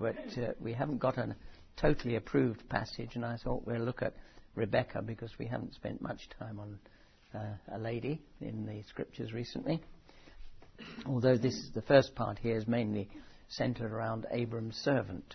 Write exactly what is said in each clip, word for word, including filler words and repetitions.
but uh, we haven't got a totally approved passage, and I thought we'll look at Rebecca because we haven't spent much time on uh, a lady in the scriptures recently. Although this the first part here is mainly centered around Abram's servant.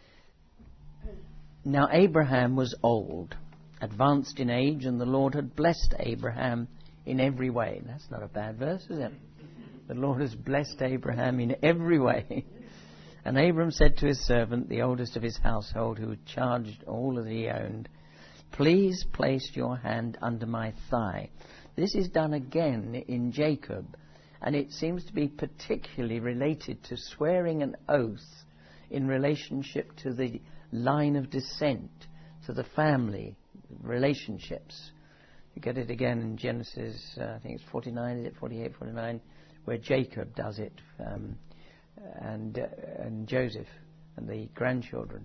Now Abraham was old, advanced in age, and the Lord had blessed Abraham in every way. That's not a bad verse, is it? The Lord has blessed Abraham in every way. And Abram said to his servant, the oldest of his household, who had charged all that he owned, "Please place your hand under my thigh." This is done again in Jacob, and it seems to be particularly related to swearing an oath in relationship to the line of descent, to the family relationships. You get it again in Genesis, uh, I think it's forty-nine, is it forty-eight, forty-nine, where Jacob does it, um, and uh, and Joseph and the grandchildren.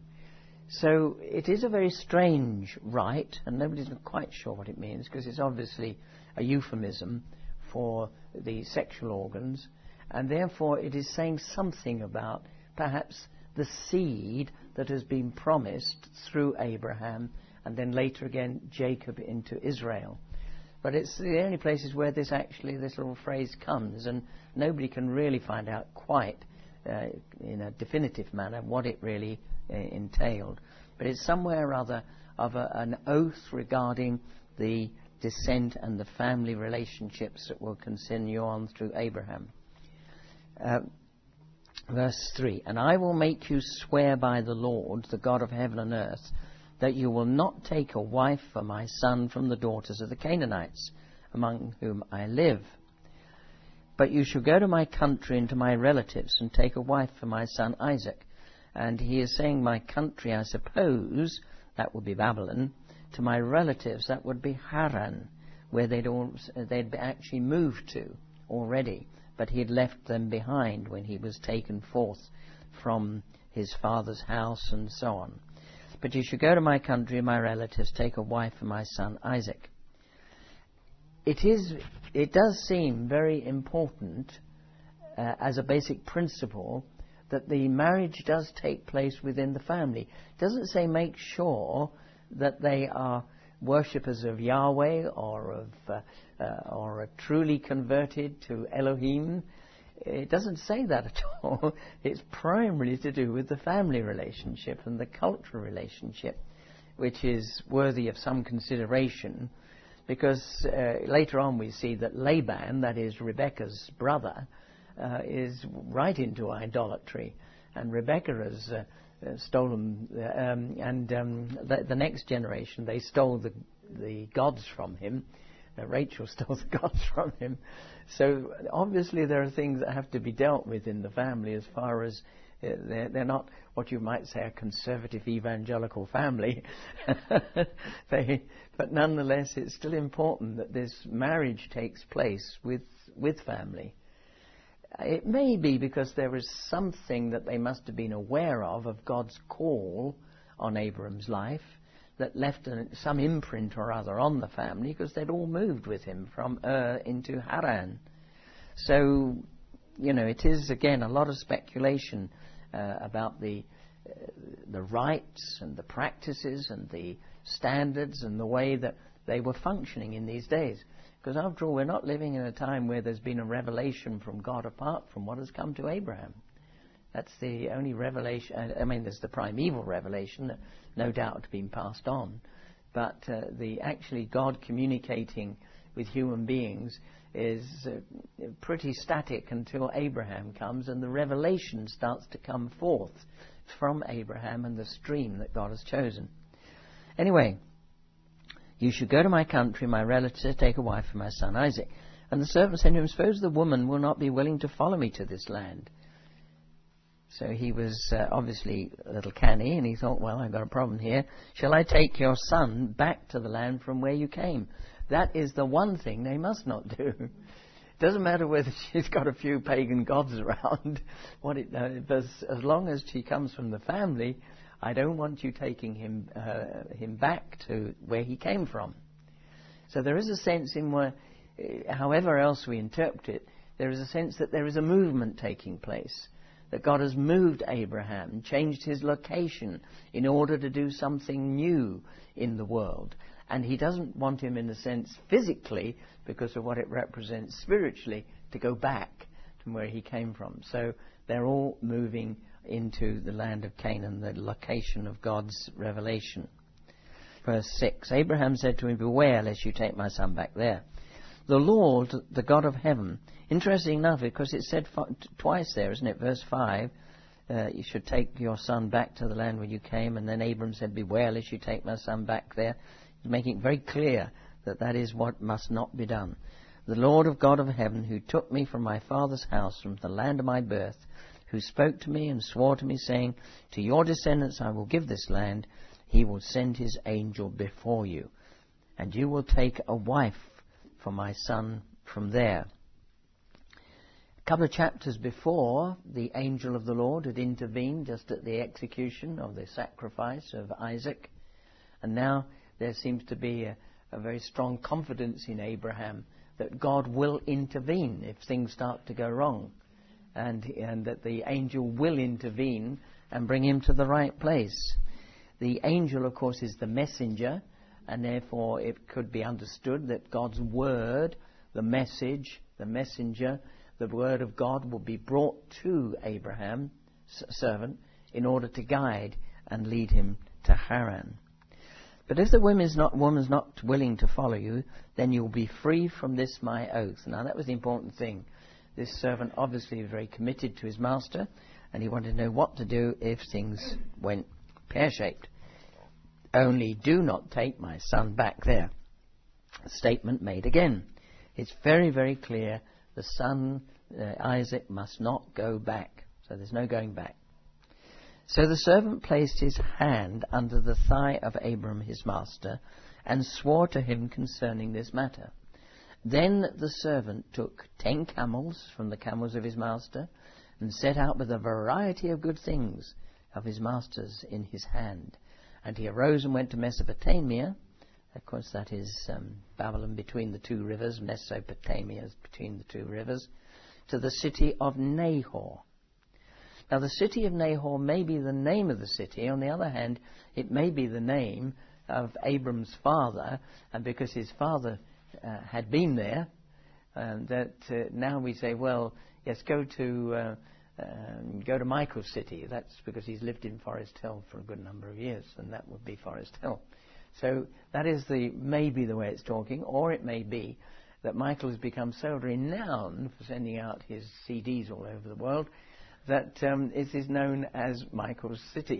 So it is a very strange rite, and nobody's quite sure what it means, because it's obviously a euphemism for the sexual organs, and therefore it is saying something about perhaps the seed that has been promised through Abraham, and then later again Jacob into Israel. But it's the only places where this actually, this little phrase comes, and nobody can really find out quite uh, in a definitive manner what it really uh, entailed. But it's somewhere or other of a, an oath regarding the descent and the family relationships that will continue on through Abraham. Uh, verse three, "And I will make you swear by the Lord, the God of heaven and earth, that you will not take a wife for my son from the daughters of the Canaanites, among whom I live. But you shall go to my country and to my relatives and take a wife for my son Isaac." And he is saying my country, I suppose, that would be Babylon. To my relatives, that would be Haran, where they'd, all, they'd actually moved to already. But he had left them behind when he was taken forth from his father's house and so on. "But you shall go to my country and my relatives, take a wife for my son Isaac." It is, it does seem very important uh, as a basic principle that the marriage does take place within the family. It doesn't say make sure that they are worshippers of Yahweh or of uh, uh, or are truly converted to Elohim. It doesn't say that at all. It's primarily to do with the family relationship and the cultural relationship, which is worthy of some consideration, because uh, later on we see that Laban, that is Rebekah's brother, uh, is right into idolatry, and Rebekah has uh, uh, stolen, uh, um, and um, the, the next generation, they stole the, the gods from him. Uh, Rachel stole the gods from him. So obviously there are things that have to be dealt with in the family, as far as uh, they're, they're not what you might say a conservative evangelical family. they, but nonetheless, it's still important that this marriage takes place with with family. It may be because there is something that they must have been aware of, of God's call on Abram's life, that left a, some imprint or other on the family, because they'd all moved with him from Ur into Haran. So, you know, it is, again, a lot of speculation uh, about the uh, the rites and the practices and the standards and the way that they were functioning in these days. Because after all, we're not living in a time where there's been a revelation from God apart from what has come to Abraham. That's the only revelation. I mean, there's the primeval revelation that no doubt been passed on. But uh, the actually God communicating with human beings is uh, pretty static until Abraham comes and the revelation starts to come forth from Abraham and the stream that God has chosen. Anyway, "You should go to my country, my relatives, take a wife for my son Isaac." And the servant said to him, "Suppose the woman will not be willing to follow me to this land." So he was uh, obviously a little canny, and he thought, well, I've got a problem here. "Shall I take your son back to the land from where you came?" That is the one thing they must not do. It doesn't matter whether she's got a few pagan gods around. What it, uh, as, as long as she comes from the family, I don't want you taking him uh, him back to where he came from. So there is a sense in where, however else we interpret it, there is a sense that there is a movement taking place. that God has moved Abraham, changed his location in order to do something new in the world. And he doesn't want him, in a sense, physically, because of what it represents spiritually, to go back from where he came from. So they're all moving into the land of Canaan, the location of God's revelation. Verse six, Abraham said to him, beware lest you take my son back there. The Lord, the God of heaven. Interesting enough, because it's said f- twice there, isn't it? Verse five, uh, you should take your son back to the land where you came. And then Abram said, beware lest you take my son back there. He's making it very clear that that is what must not be done. The Lord of God of heaven, who took me from my father's house, from the land of my birth, who spoke to me and swore to me, saying, to your descendants I will give this land, he will send his angel before you, and you will take a wife for my son from there. A couple of chapters before, the angel of the Lord had intervened just at the execution of the sacrifice of Isaac, and now there seems to be a, a very strong confidence in Abraham that God will intervene if things start to go wrong, and, and that the angel will intervene and bring him to the right place. The angel, of course, is the messenger, and therefore it could be understood that God's word, the message, the messenger, the word of God will be brought to Abraham, servant, in order to guide and lead him to Haran. But if the woman's not, woman's not willing to follow you, then you'll be free from this my oath. Now that was the important thing. This servant obviously was very committed to his master, and he wanted to know what to do if things went pear-shaped. Only do not take my son back there. A statement made again. It's very, very clear. The son, uh, Isaac, must not go back. So there's no going back. So the servant placed his hand under the thigh of Abram his master, and swore to him concerning this matter. Then the servant took ten camels from the camels of his master, and set out with a variety of good things of his master's in his hand. And he arose and went to Mesopotamia. Of course, that is um, Babylon between the two rivers. Mesopotamia is between the two rivers. To the city of Nahor. Now, the city of Nahor may be the name of the city. On the other hand, it may be the name of Abram's father. And because his father uh, had been there, uh, that uh, now we say, well, yes, go to... Uh, Um, go to Michael's city. That's because he's lived in Forest Hill for a good number of years, and that would be Forest Hill. So that is the maybe the way it's talking, or it may be that Michael has become so renowned for sending out his C Ds all over the world that um, it is known as Michael's city.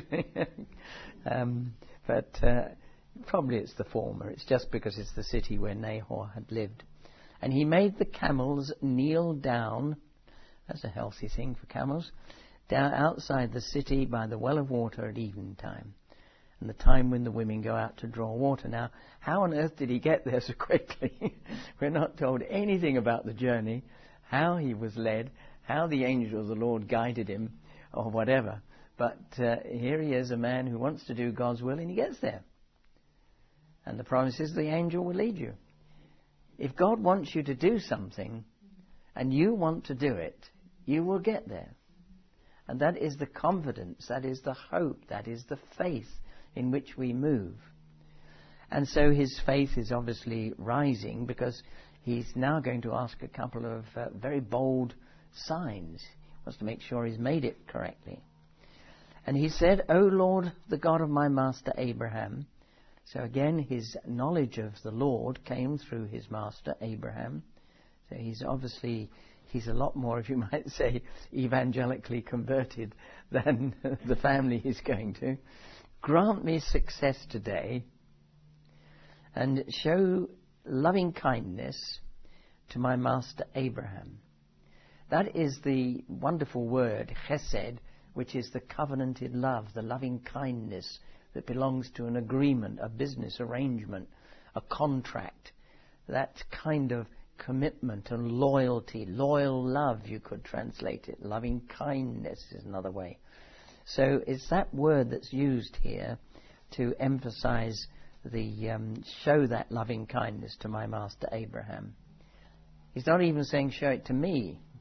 um, but uh, probably it's the former. It's just because it's the city where Nahor had lived. And he made the camels kneel down. That's a healthy thing for camels. Down outside the city by the well of water at eventime, and the time when the women go out to draw water. Now, how on earth did he get there so quickly? We're not told anything about the journey, how he was led, how the angel of the Lord guided him, or whatever. But uh, here he is, a man who wants to do God's will, and he gets there. And the promise is the angel will lead you. If God wants you to do something, and you want to do it, you will get there. And that is the confidence, that is the hope, that is the faith in which we move. And so his faith is obviously rising because he's now going to ask a couple of uh, very bold signs. He wants to make sure he's made it correctly. And he said, O Lord, the God of my master Abraham. So again, his knowledge of the Lord came through his master Abraham. So he's obviously, he's a lot more, if you might say, evangelically converted than the family he's going to. Grant me success today and show loving kindness to my master Abraham. That is the wonderful word, chesed, which is the covenanted love, the loving kindness that belongs to an agreement, a business arrangement, a contract. That kind of commitment and loyalty, loyal love, you could translate it. Loving kindness is another way. So it's that word that's used here to emphasize the, um, show that loving kindness to my master Abraham. He's not even saying show it to me.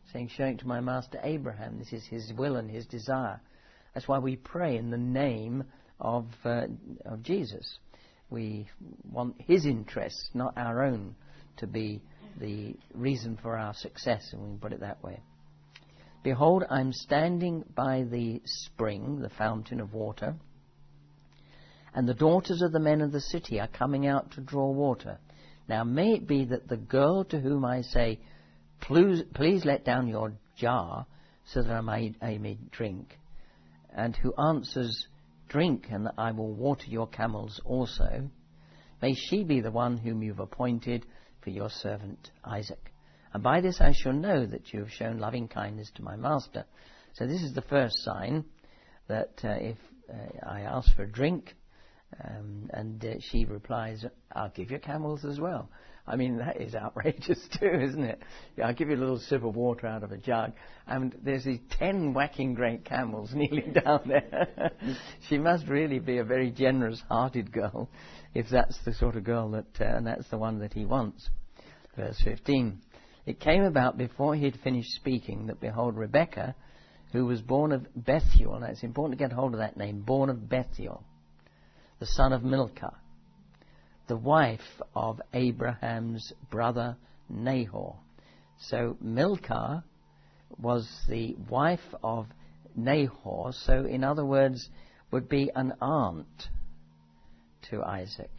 saying, showing to my master Abraham, this is his will and his desire. That's why we pray in the name of, uh, of Jesus. We want his interests, not our own, to be the reason for our success, and we can put it that way. Behold, I'm standing by the spring, the fountain of water, and the daughters of the men of the city are coming out to draw water. Now may it be that the girl to whom I say, please, please let down your jar so that I may, I may drink, and who answers, drink, and I will water your camels also, may she be the one whom you've appointed for your servant Isaac. And by this I shall know that you have shown loving kindness to my master. So this is the first sign that uh, if uh, I ask for a drink, um, and uh, she replies, I'll give you camels as well. I mean, that is outrageous too, isn't it? Yeah, I'll give you a little sip of water out of a jug. And there's these ten whacking great camels kneeling down there. She must really be a very generous-hearted girl, if that's the sort of girl that, uh, and that's the one that he wants. Verse fifteen. It came about before he had finished speaking that, behold, Rebekah, who was born of Bethuel, now it's important to get hold of that name, born of Bethuel, the son of Milcah, the wife of Abraham's brother Nahor. So Milcah was the wife of Nahor, so in other words, would be an aunt to Isaac.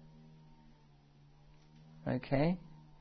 Okay?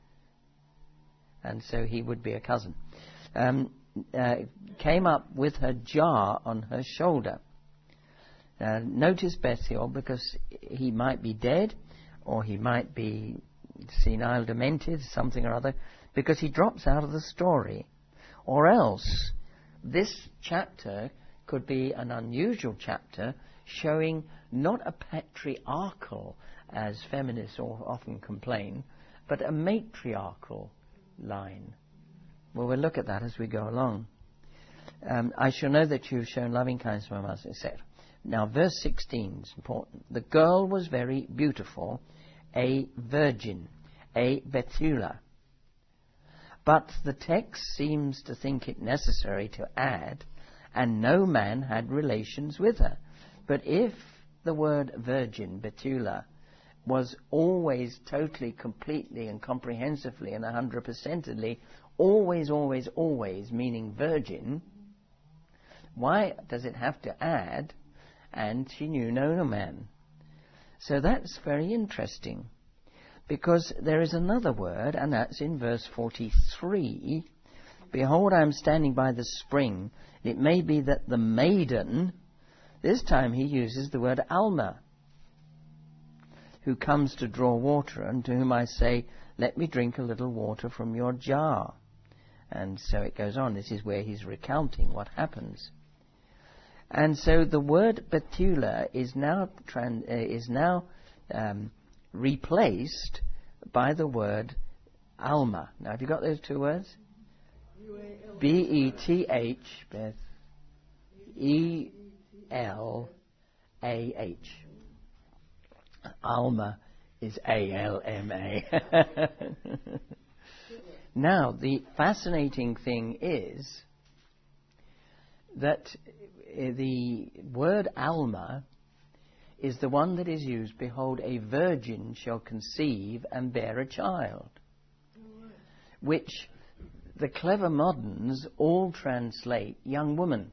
And so he would be a cousin. Um, uh, came up with her jar on her shoulder. Uh, notice Bethuel, because he might be dead, or he might be senile, demented, something or other, because he drops out of the story. Or else, this chapter could be an unusual chapter showing not a patriarchal, as feminists often complain, but a matriarchal line. Well, we'll look at that as we go along. Um, I shall know that you have shown loving kindness to my master, et cetera. Now, verse sixteen is important. The girl was very beautiful, a virgin, a Bethulah. But the text seems to think it necessary to add, and no man had relations with her. But if the word virgin, Bethulah, was always totally, completely and comprehensively and a hundred percentedly, always, always, always meaning virgin, why does it have to add, and she knew no man? So that's very interesting, because there is another word, and that's in verse forty-three. Behold, I am standing by the spring. It may be that the maiden, this time he uses the word Alma, who comes to draw water, and to whom I say, let me drink a little water from your jar. And so it goes on. This is where he's recounting what happens. And so the word Bethulah is now trans, uh, is now um, replaced by the word Alma. Now, have you got those two words? B E T H, Beth, E L A H. Alma is A L M A. Now, the fascinating thing is that the word Alma is the one that is used, behold, a virgin shall conceive and bear a child, which the clever moderns all translate young woman,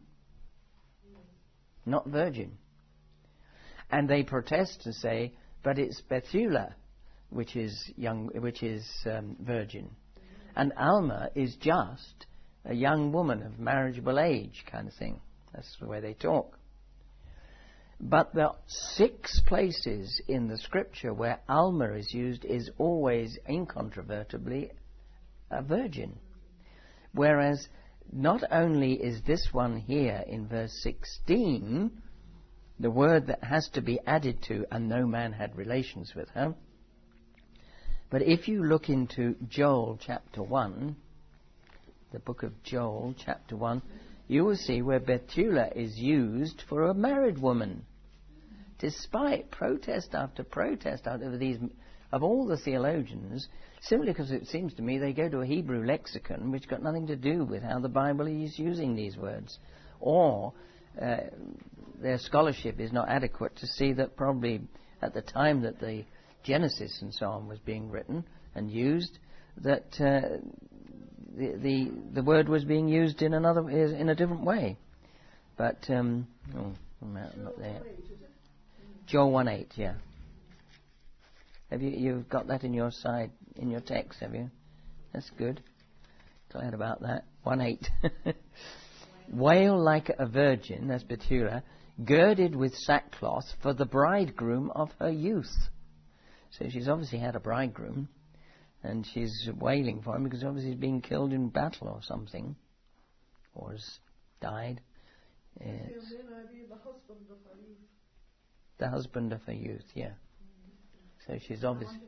not virgin. And they protest to say, but it's Bethulah, which is young, which is um, virgin, and Alma is just a young woman of marriageable age, kind of thing. That's the way they talk. But the six places in the Scripture where Alma is used is always incontrovertibly a virgin, whereas not only is this one here in verse sixteen the word that has to be added to, and no man had relations with her. But if you look into Joel chapter one, the book of Joel chapter one, you will see where Bethulah is used for a married woman. Despite protest after protest out of these of all the theologians, simply because it seems to me they go to a Hebrew lexicon which got nothing to do with how the Bible is using these words. Or uh, their scholarship is not adequate to see that probably at the time that the Genesis and so on was being written and used, that uh, the, the the word was being used in another in a different way. But um, oh, I'm not there. Joel one eight, yeah. Have you you've got that in your side in your text? Have you? That's good. Glad about that. one eight. Wail like a virgin, that's Bethulah, girded with sackcloth for the bridegroom of her youth. So she's obviously had a bridegroom, and she's wailing for him because obviously he's been killed in battle or something, or has died. Yes. The husband of her youth. The husband of her youth, yeah. So she's obviously...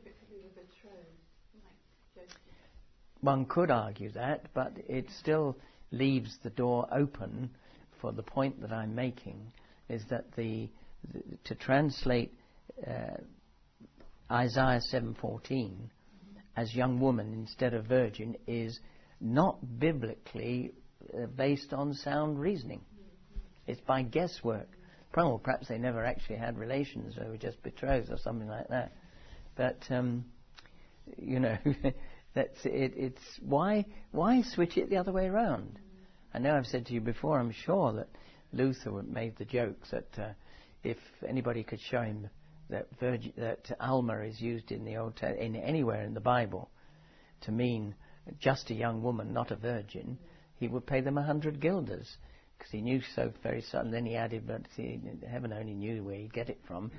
One could argue that, but it still leaves the door open for the point that I'm making, is that the, the to translate uh, Isaiah seven fourteen as young woman instead of virgin is not biblically uh, based on sound reasoning. It's by guesswork. Well, perhaps they never actually had relations, they were just betrothed or something like that. But um, you know, that's it. It's why why switch it the other way around? I know I've said to you before. I'm sure that Luther made the joke that uh, if anybody could show him that virgin, that Alma is used in the Old Te- in anywhere in the Bible to mean just a young woman, not a virgin, he would pay them a hundred guilders, because he knew so very suddenly. Then he added, but see, heaven only knew where he'd get it from.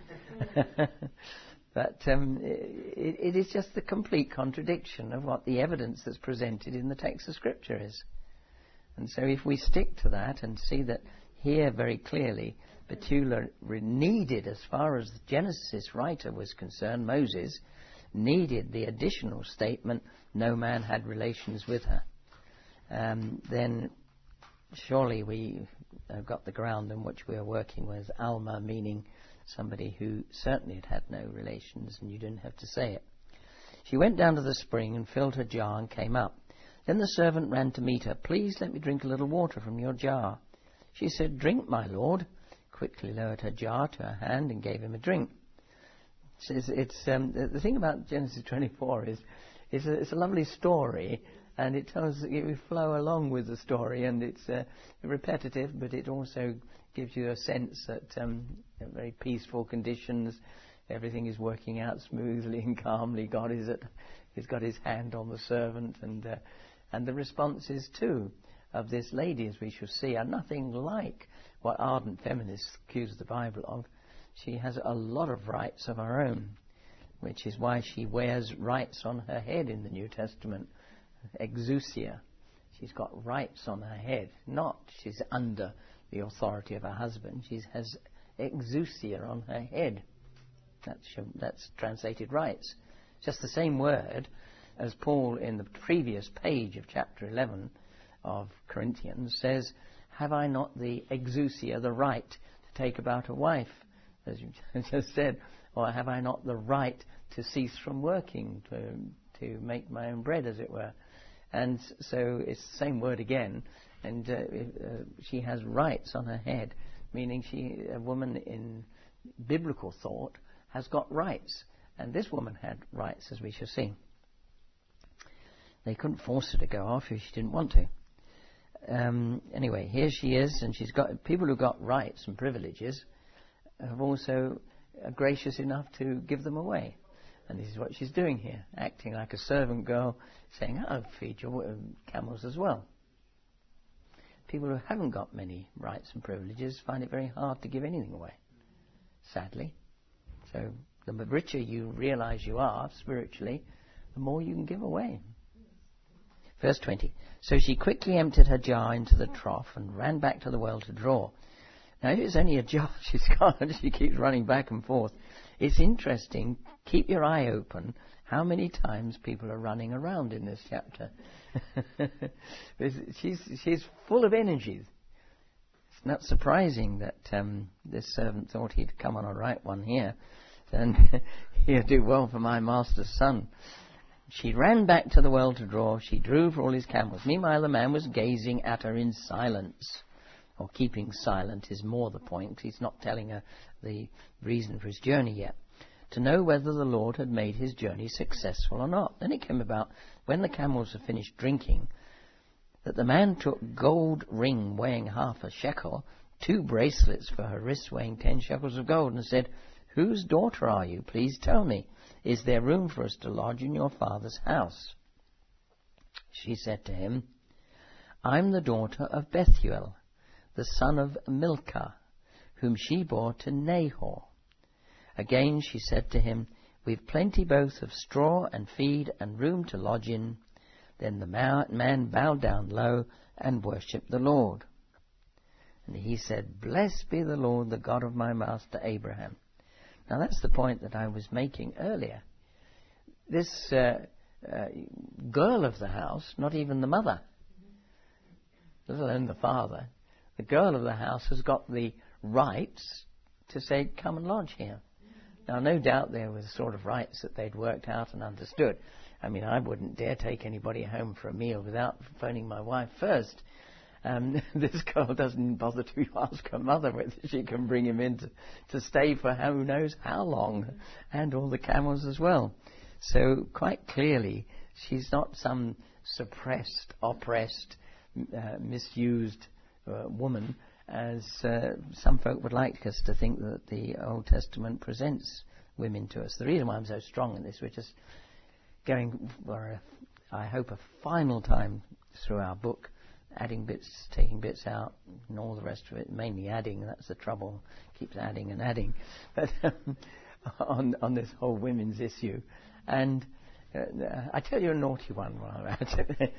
But um, it, it is just the complete contradiction of what the evidence that's presented in the text of Scripture is. And so if we stick to that and see that here very clearly, Bethulah needed, as far as the Genesis writer was concerned, Moses, needed the additional statement, no man had relations with her. Um, then surely we have got the ground on which we are working with, Alma meaning somebody who certainly had had no relations, and you didn't have to say it. She went down to the spring and filled her jar and came up. Then the servant ran to meet her. Please let me drink a little water from your jar. She said, drink, my lord. Quickly lowered her jar to her hand and gave him a drink. It's, it's um, the, the thing about Genesis twenty-four is it's a, it's a lovely story, and it tells you flow along with the story, and it's uh, repetitive, but it also gives you a sense that um, very peaceful conditions, everything is working out smoothly and calmly. God is at, he's got his hand on the servant, and uh, and the responses too of this lady, as we shall see, are nothing like what ardent feminists accuse the Bible of. She has a lot of rights of her own, which is why she wears rights on her head in the New Testament. Exousia. She's got rights on her head. Not she's under the authority of her husband. She has exousia on her head. That's, that's translated rights. Just the same word as Paul in the previous page of chapter eleven of Corinthians says, have I not the exousia, the right to take about a wife, as you just said, or have I not the right to cease from working, to to make my own bread, as it were? And so it's the same word again, and uh, uh, she has rights on her head, meaning she, a woman in biblical thought, has got rights, and this woman had rights, as we shall see. They couldn't force her to go off if she didn't want to. Um, anyway, here she is, and she's got people who've got rights and privileges have also are gracious enough to give them away. And this is what she's doing here, acting like a servant girl, saying, I'll feed your camels as well. People who haven't got many rights and privileges find it very hard to give anything away, sadly. So the richer you realize you are spiritually, the more you can give away. Verse twenty. So she quickly emptied her jar into the trough and ran back to the well to draw. Now, if it's only a jar she's got, she keeps running back and forth. It's interesting. Keep your eye open how many times people are running around in this chapter. she's, she's full of energy. It's not surprising that um, this servant thought he'd come on a right one here. and he'll do well for my master's son. She ran back to the well to draw. She drew for all his camels. Meanwhile, the man was gazing at her in silence. Or keeping silent is more the point, because he's not telling her the reason for his journey yet, to know whether the Lord had made his journey successful or not. Then it came about, when the camels had finished drinking, that the man took gold ring weighing half a shekel, two bracelets for her wrists weighing ten shekels of gold, and said, "Whose daughter are you? Please tell me. Is there room for us to lodge in your father's house?" She said to him, "I'm the daughter of Bethuel, the son of Milcah, whom she bore to Nahor." Again she said to him, "We've plenty both of straw and feed and room to lodge in." Then the man bowed down low and worshipped the Lord. And he said, "Blessed be the Lord, the God of my master Abraham." Now that's the point that I was making earlier. This uh, uh, girl of the house, not even the mother, let alone the father, the girl of the house has got the rights to say, "Come and lodge here." Now, no doubt there were the sort of rights that they'd worked out and understood. I mean, I wouldn't dare take anybody home for a meal without phoning my wife first. Um, this girl doesn't bother to ask her mother whether she can bring him in to, to stay for who knows how long, and all the camels as well. So quite clearly, she's not some suppressed, oppressed, uh, misused uh, woman, as uh, some folk would like us to think that the Old Testament presents women to us. The reason why I'm so strong in this, we're just going for, a, I hope, a final time through our book, adding bits, taking bits out, and all the rest of it, mainly adding. That's the trouble, keeps adding and adding. But um, on on this whole women's issue, and uh, I tell you a naughty one while I'm at it.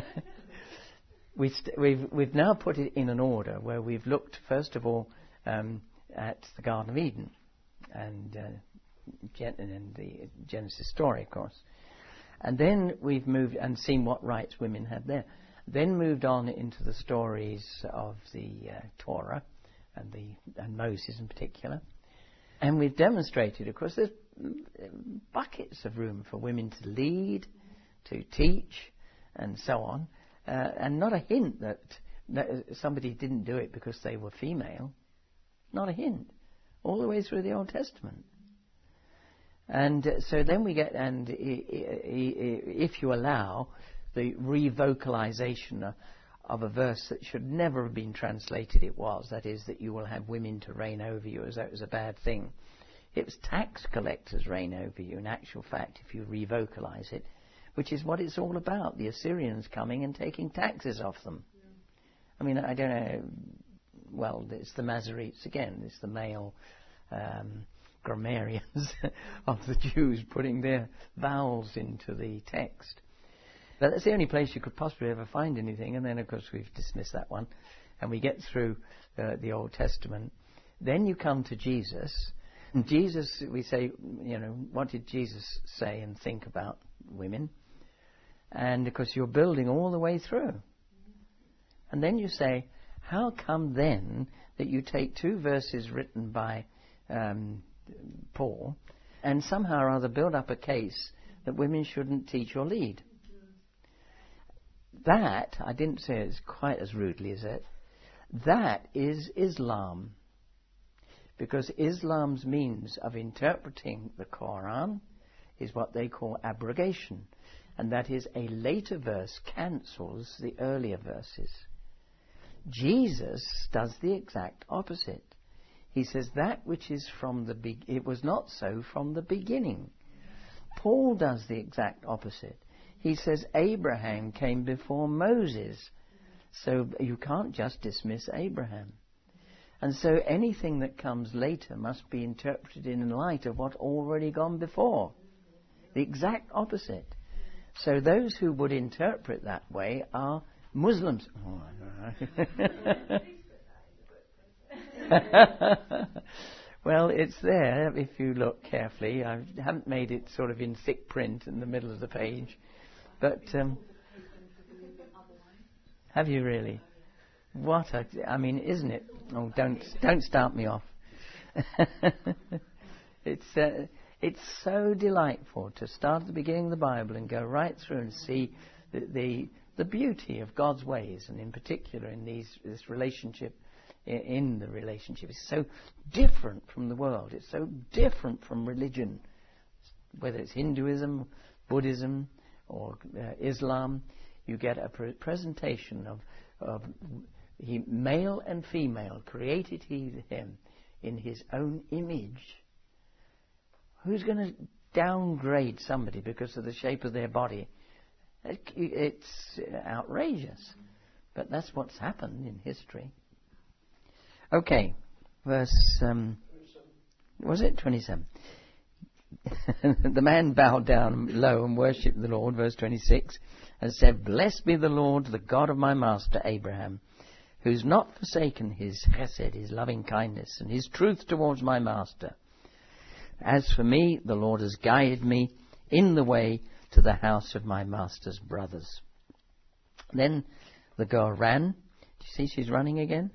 we st- we've we've now put it in an order where we've looked first of all um, at the Garden of Eden, and uh, Gen- and the Genesis story, of course, and then we've moved and seen what rights women had there. Then moved on into the stories of the uh, Torah and the and Moses in particular, and we've demonstrated, of course, there's buckets of room for women to lead, to teach, and so on, uh, and not a hint that, that somebody didn't do it because they were female. Not a hint, all the way through the Old Testament. And uh, so then we get, and I- I- if you allow the revocalization of a verse that should never have been translated, it was, that is, that you will have women to reign over you, as though it was a bad thing. It was tax collectors reign over you, in actual fact, if you revocalize it, which is what it's all about, the Assyrians coming and taking taxes off them. Yeah. I mean, I don't know, well, it's the Masoretes again, it's the male um, grammarians of the Jews putting their vowels into the text. But that's the only place you could possibly ever find anything. And then, of course, we've dismissed that one. And we get through uh, the Old Testament. Then you come to Jesus. And Jesus, we say, you know, what did Jesus say and think about women? And, of course, you're building all the way through. And then you say, how come then that you take two verses written by um, Paul and somehow or other build up a case that women shouldn't teach or lead? That, I didn't say it quite as rudely as that, that is Islam. Because Islam's means of interpreting the Quran is what they call abrogation. And that is, a later verse cancels the earlier verses. Jesus does the exact opposite. He says that which is from the be- it was not so from the beginning. Paul does the exact opposite. He says Abraham came before Moses. So you can't just dismiss Abraham. And so anything that comes later must be interpreted in light of what already gone before. The exact opposite. So those who would interpret that way are Muslims. Well, it's there if you look carefully. I haven't made it sort of in thick print in the middle of the page. But um, have you really? What a, I mean, isn't it? Oh, don't don't start me off. it's uh, it's so delightful to start at the beginning of the Bible and go right through and see the the, the beauty of God's ways, and in particular in these this relationship. In the relationship, it's so different from the world. It's so different from religion, whether it's Hinduism, Buddhism, or uh, Islam. You get a pre- presentation of, of he, male and female, created he him in his own image. Who's going to downgrade somebody because of the shape of their body? It, it's outrageous, but that's what's happened in history. Okay, verse, um, was it twenty-seven? The man bowed down low and worshipped the Lord, verse twenty-six, and said, Blessed be the Lord, the God of my master Abraham, who's not forsaken his chesed, his loving kindness, and his truth towards my master. As for me, the Lord has guided me in the way to the house of my master's brothers. Then the girl ran. Do you see she's running again?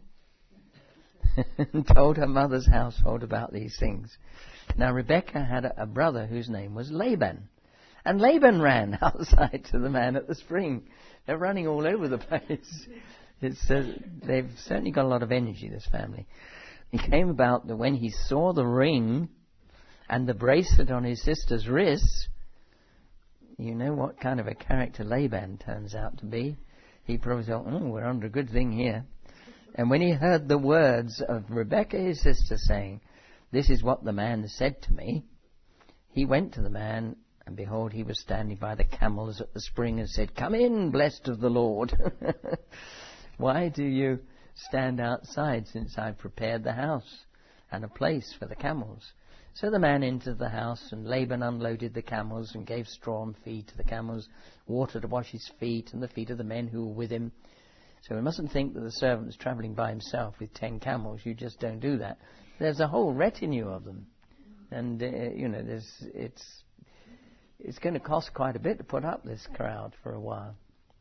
And told her mother's household about these things. Now Rebekah had a, a brother whose name was Laban. And Laban ran outside to the man at the spring. They're running all over the place. It's, uh, they've certainly got a lot of energy, this family. It came about that when he saw the ring and the bracelet on his sister's wrist, you know what kind of a character Laban turns out to be. He probably thought, oh, we're under a good thing here. And when he heard the words of Rebekah, his sister, saying, This is what the man said to me, he went to the man, and behold, he was standing by the camels at the spring, and said, Come in, blessed of the Lord. Why do you stand outside, since I've prepared the house and a place for the camels? So the man entered the house, and Laban unloaded the camels, and gave straw and feed to the camels, water to wash his feet, and the feet of the men who were with him. So we mustn't think that the servant was travelling by himself with ten camels. You just don't do that. There's a whole retinue of them. And, uh, you know, there's, it's it's going to cost quite a bit to put up this crowd for a while.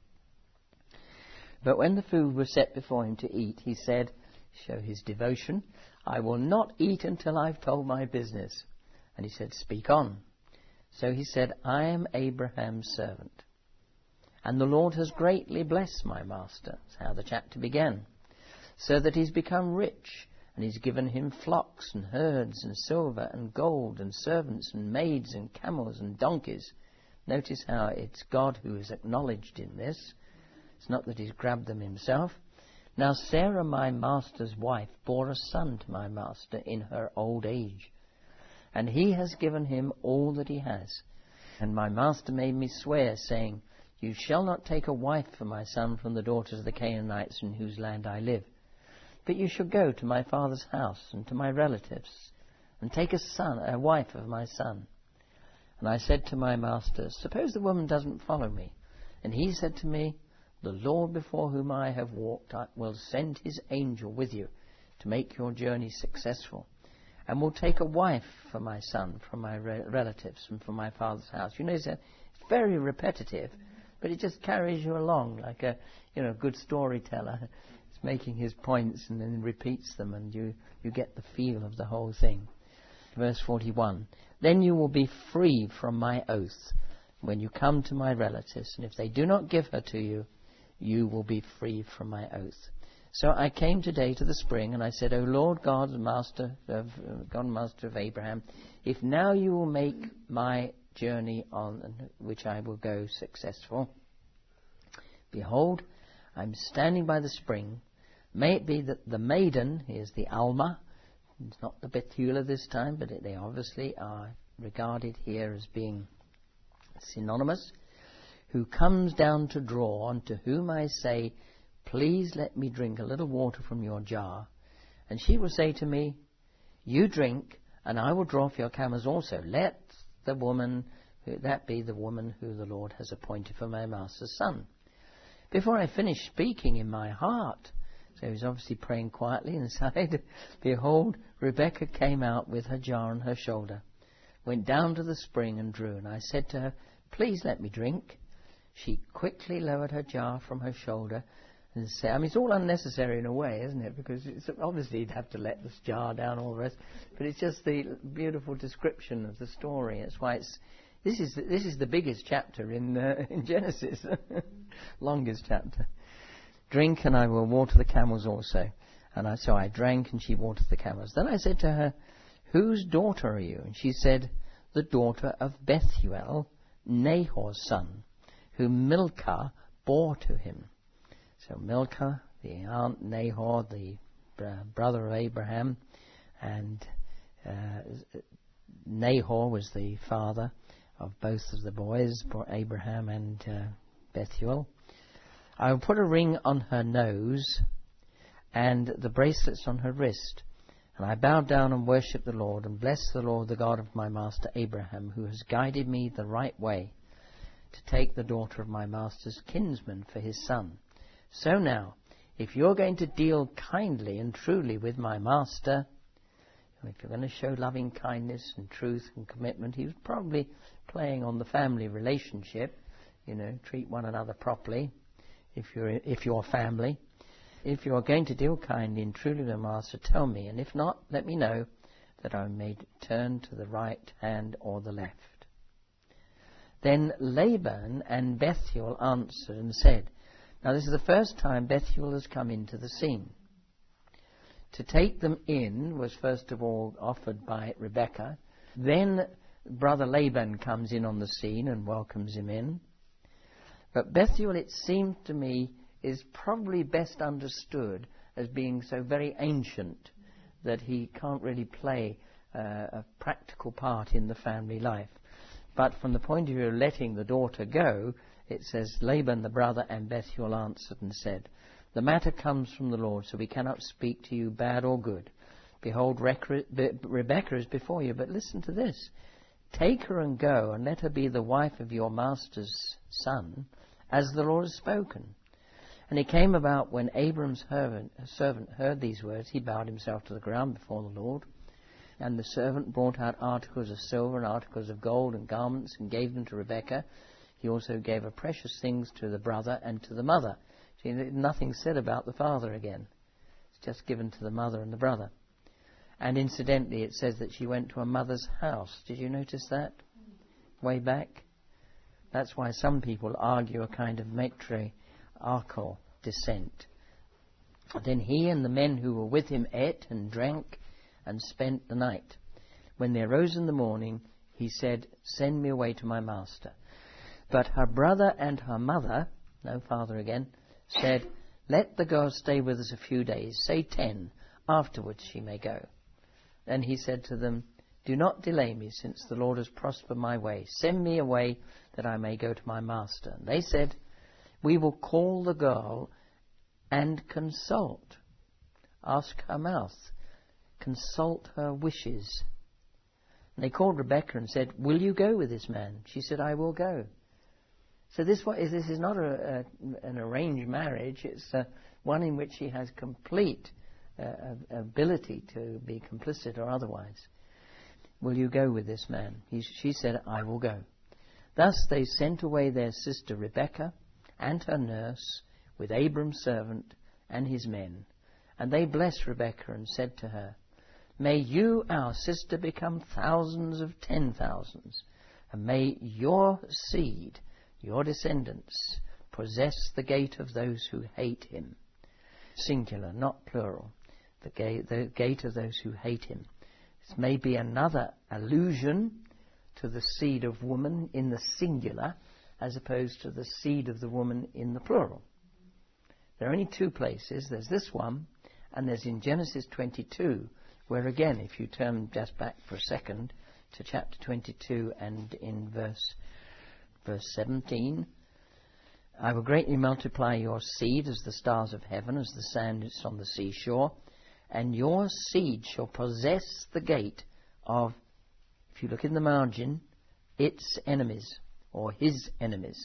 But when the food was set before him to eat, he said, show his devotion, I will not eat until I've told my business. And he said, Speak on. So he said, I am Abraham's servant. And the Lord has greatly blessed my master. That's how the chapter began. So that he's become rich, and he's given him flocks and herds and silver and gold and servants and maids and camels and donkeys. Notice how it's God who is acknowledged in this. It's not that he's grabbed them himself. Now Sarah, my master's wife, bore a son to my master in her old age. And he has given him all that he has. And my master made me swear, saying, You shall not take a wife for my son from the daughters of the Canaanites in whose land I live. But you shall go to my father's house and to my relatives, and take a son, a wife of my son. And I said to my master, Suppose the woman doesn't follow me. And he said to me, The Lord before whom I have walked will send his angel with you to make your journey successful, and will take a wife for my son from my re- relatives and from my father's house. You know, it's very repetitive, but it just carries you along like a, you know, good storyteller. It's making his points and then repeats them, and you, you get the feel of the whole thing. Verse forty-one, Then you will be free from my oath when you come to my relatives, and if they do not give her to you, you will be free from my oath. So I came today to the spring, and I said, O Lord God, Master of God, Master of Abraham, if now you will make my journey on which I will go successful, behold, I'm standing by the spring. May it be that the maiden, here's the Alma, it's not the Bethulah this time, but they obviously are regarded here as being synonymous, who comes down to draw, and to whom I say, Please let me drink a little water from your jar. And she will say to me, You drink, and I will draw for your camels also. Let the woman, that be the woman who the Lord has appointed for my master's son. Before I finished speaking in my heart, so he was obviously praying quietly inside, behold, Rebekah came out with her jar on her shoulder, went down to the spring and drew. And I said to her, Please let me drink. She quickly lowered her jar from her shoulder and say, I mean, it's all unnecessary in a way, isn't it? Because it's, obviously you'd have to let this jar down, all the rest. But it's just the beautiful description of the story. That's why it's this is the, this is the biggest chapter in uh, in Genesis, longest chapter. Drink, and I will water the camels also. And I, so I drank, and she watered the camels. Then I said to her, whose daughter are you? And she said, the daughter of Bethuel, Nahor's son, whom Milcah bore to him. So Milcah, the aunt, Nahor, the uh, brother of Abraham, and uh, Nahor was the father of both of the boys, Abraham and uh, Bethuel. I will put a ring on her nose and the bracelets on her wrist. And I bowed down and worshipped the Lord, and blessed the Lord, the God of my master Abraham, who has guided me the right way to take the daughter of my master's kinsman for his son. So now, if you're going to deal kindly and truly with my master, if you're going to show loving kindness and truth and commitment, he was probably playing on the family relationship, you know, treat one another properly if you're if you're family. If you are going to deal kindly and truly with the master, tell me, and if not, let me know, that I may turn to the right hand or the left. Then Laban and Bethuel answered and said, now this is the first time Bethuel has come into the scene. To take them in was first of all offered by Rebekah. Then brother Laban comes in on the scene and welcomes him in. But Bethuel, it seemed to me, is probably best understood as being so very ancient that he can't really play uh, a practical part in the family life. But from the point of view of letting the daughter go, it says, Laban the brother and Bethuel answered and said, the matter comes from the Lord, so we cannot speak to you bad or good. Behold, Rebekah is before you, but listen to this. Take her and go, and let her be the wife of your master's son, as the Lord has spoken. And it came about when Abram's servant heard these words, he bowed himself to the ground before the Lord. And the servant brought out articles of silver and articles of gold and garments and gave them to Rebekah. He also gave her precious things to the brother and to the mother. See, nothing said about the father again. It's just given to the mother and the brother. And incidentally, it says that she went to her mother's house. Did you notice that? Way back? That's why some people argue a kind of matriarchal descent. Then he and the men who were with him ate and drank and spent the night. When they arose in the morning, he said, send me away to my master. But her brother and her mother, no father again, said, let the girl stay with us a few days, say ten. Afterwards she may go. Then he said to them, do not delay me, since the Lord has prospered my way. Send me away that I may go to my master. And they said, we will call the girl and consult. Ask her mouth. Consult her wishes. And they called Rebekah and said, will you go with this man? She said, I will go. So this, is, this is not a, a, an arranged marriage. It's uh, one in which she has complete uh, ability to be complicit or otherwise. Will you go with this man? He, she said, I will go. Thus they sent away their sister Rebekah and her nurse with Abram's servant and his men. And they blessed Rebekah and said to her, may you, our sister, become thousands of ten thousands, and may your seed, your descendants, possess the gate of those who hate him. Singular, not plural. The gate, the gate of those who hate him. This may be another allusion to the seed of woman in the singular, as opposed to the seed of the woman in the plural. There are only two places. There's this one, and there's in Genesis twenty-two, where again, if you turn just back for a second to chapter twenty-two and in verse verse seventeen, I will greatly multiply your seed as the stars of heaven, as the sand is on the seashore, and your seed shall possess the gate of, if you look in the margin, its enemies, or his enemies.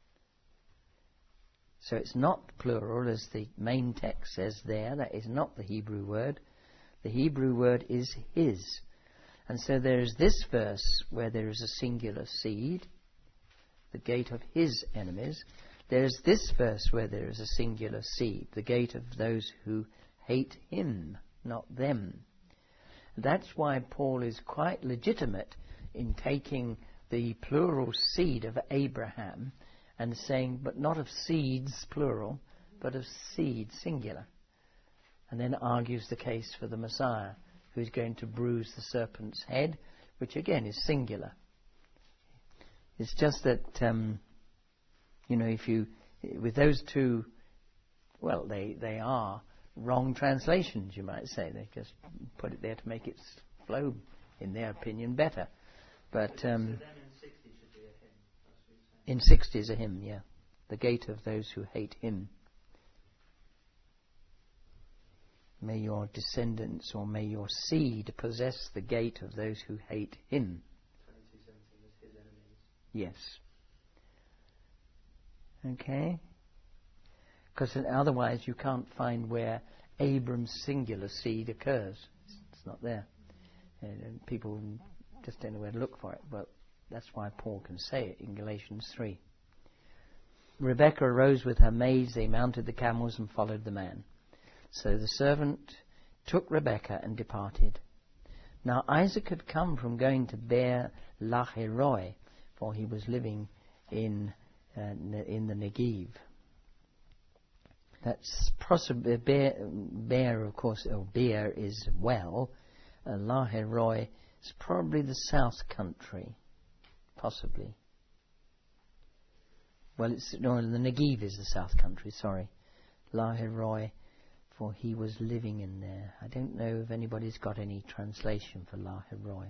So it's not plural, as the main text says there. That is not the Hebrew word. The Hebrew word is his. And so there is this verse where there is a singular seed, the gate of his enemies. There's this verse where there is a singular seed, the gate of those who hate him, not them. That's why Paul is quite legitimate in taking the plural seed of Abraham and saying, but not of seeds, plural, but of seed, singular. And then argues the case for the Messiah, who is going to bruise the serpent's head, which again is singular. It's just that, um, you know, if you, with those two, well, they, they are wrong translations, you might say. They just put it there to make it flow, in their opinion, better. But um, in sixty is a hymn, yeah. The gate of those who hate him. May your descendants or may your seed possess the gate of those who hate him. Yes. Okay. Because otherwise you can't find where Abram's singular seed occurs. It's not there. And people just don't know where to look for it. But that's why Paul can say it in Galatians three. Rebekah arose with her maids. They mounted the camels and followed the man. So the servant took Rebekah and departed. Now Isaac had come from going to Beer Lahai-roi, for he was living in uh, in the Negev. That's possibly Beer, Beer, of course. Or Beer is well. Uh, Lahai-roi is probably the South Country, possibly. Well, it's no, the Negev is the South Country. Sorry, Lahai-roi. For he was living in there. I don't know if anybody's got any translation for Lahai-roi.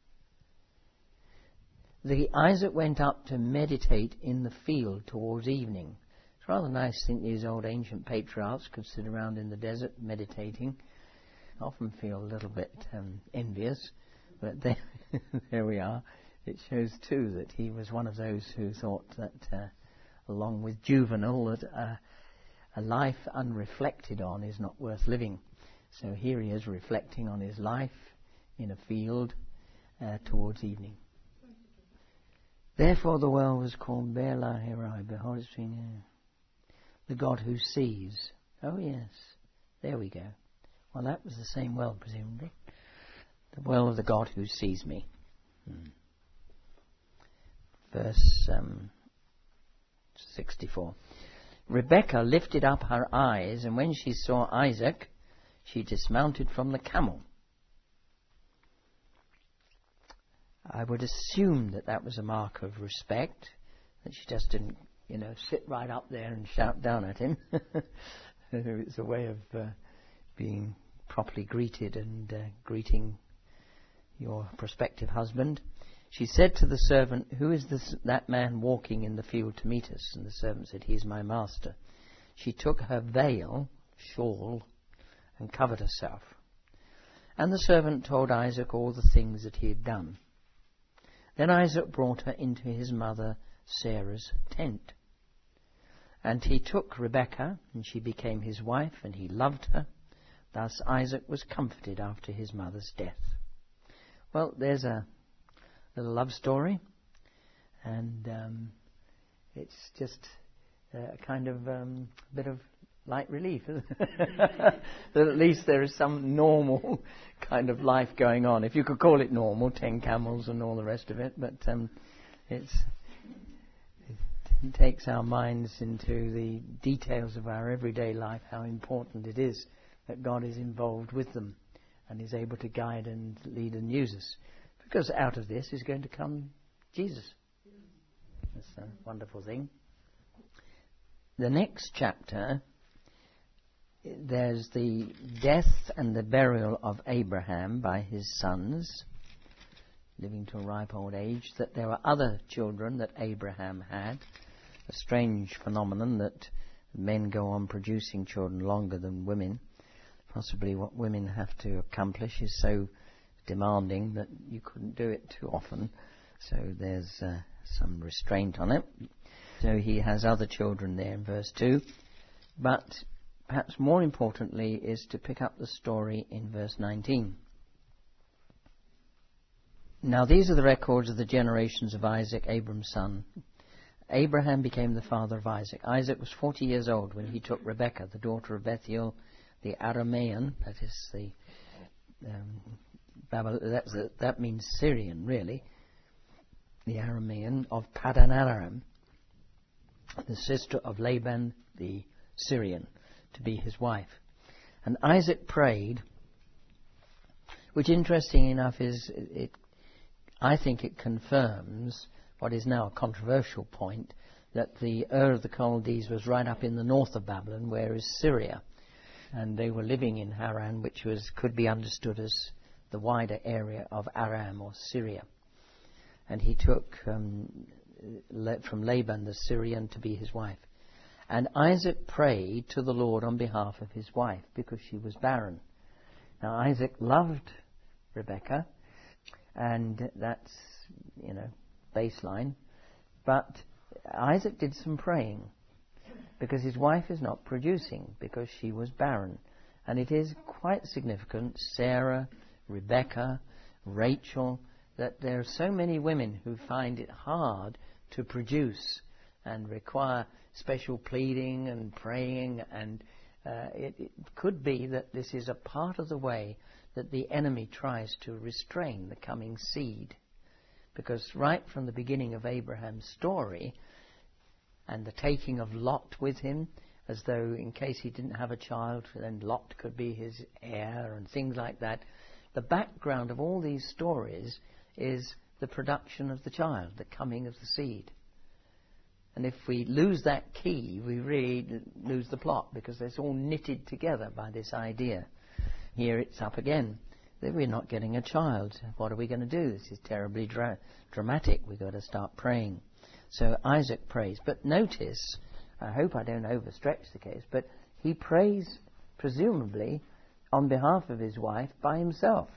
The Isaac went up to meditate in the field towards evening. It's rather nice to think these old ancient patriarchs could sit around in the desert meditating. I often feel a little bit um, envious, but there, there we are. It shows too that he was one of those who thought that, uh, along with Juvenal, that uh, a life unreflected on is not worth living. So here he is reflecting on his life in a field uh, towards evening. Therefore the well was called Beer Lahai-roi. Behold, it's been, uh, the God who sees. Oh yes, there we go. Well, that was the same well, presumably. The well of the God who sees me. Hmm. Verse um, sixty-four. Rebekah lifted up her eyes, and when she saw Isaac, she dismounted from the camel. I would assume that that was a mark of respect, that she just didn't, you know, sit right up there and shout down at him. It's a way of uh, being properly greeted and uh, greeting your prospective husband. She said to the servant, who is this, that man walking in the field to meet us? And the servant said, he is my master. She took her veil, shawl, and covered herself. And the servant told Isaac all the things that he had done. Then Isaac brought her into his mother Sarah's tent. And he took Rebekah, and she became his wife, and he loved her. Thus Isaac was comforted after his mother's death. Well, there's a little love story, and um, it's just a kind of um, bit of light relief, isn't it? That at least there is some normal kind of life going on, if you could call it normal, ten camels and all the rest of it. But um, it's, it takes our minds into the details of our everyday life, how important it is that God is involved with them and is able to guide and lead and use us. Because out of this is going to come Jesus. That's a wonderful thing. The next chapter, there's the death and the burial of Abraham by his sons, living to a ripe old age. That there were other children that Abraham had. A strange phenomenon that men go on producing children longer than women. Possibly what women have to accomplish is so demanding that you couldn't do it too often, so there's uh, some restraint on it. So he has other children there in verse two, but perhaps more importantly is to pick up the story in verse nineteen. Now these are the records of the generations of Isaac, Abram's son. Abraham became the father of Isaac. Isaac was forty years old when he took Rebekah, the daughter of Bethuel, the Aramean, that is the, um, Babel, that's the, that means Syrian, really, the Aramean of Paddan Aram, the sister of Laban the Syrian, to be his wife. And Isaac prayed, which interesting enough is, it, I think it confirms what is now a controversial point, that the Ur of the Chaldees was right up in the north of Babylon, where is Syria. And they were living in Haran, which was could be understood as the wider area of Aram or Syria. And he took um, from Laban the Syrian to be his wife. And Isaac prayed to the Lord on behalf of his wife because she was barren. Now Isaac loved Rebekah, and that's, you know, baseline. But Isaac did some praying because his wife is not producing because she was barren. And it is quite significant, Sarah, Rebekah, Rachel, that there are so many women who find it hard to produce and require special pleading and praying, and uh, it, it could be that this is a part of the way that the enemy tries to restrain the coming seed. Because right from the beginning of Abraham's story, and the taking of Lot with him, as though in case he didn't have a child, then Lot could be his heir and things like that, the background of all these stories is the production of the child, the coming of the seed. And if we lose that key, we really lose the plot, because it's all knitted together by this idea. Here it's up again. We're not getting a child. What are we going to do? This is terribly dra- dramatic. We've got to start praying. So Isaac prays. But notice, I hope I don't overstretch the case, but he prays presumably on behalf of his wife by himself.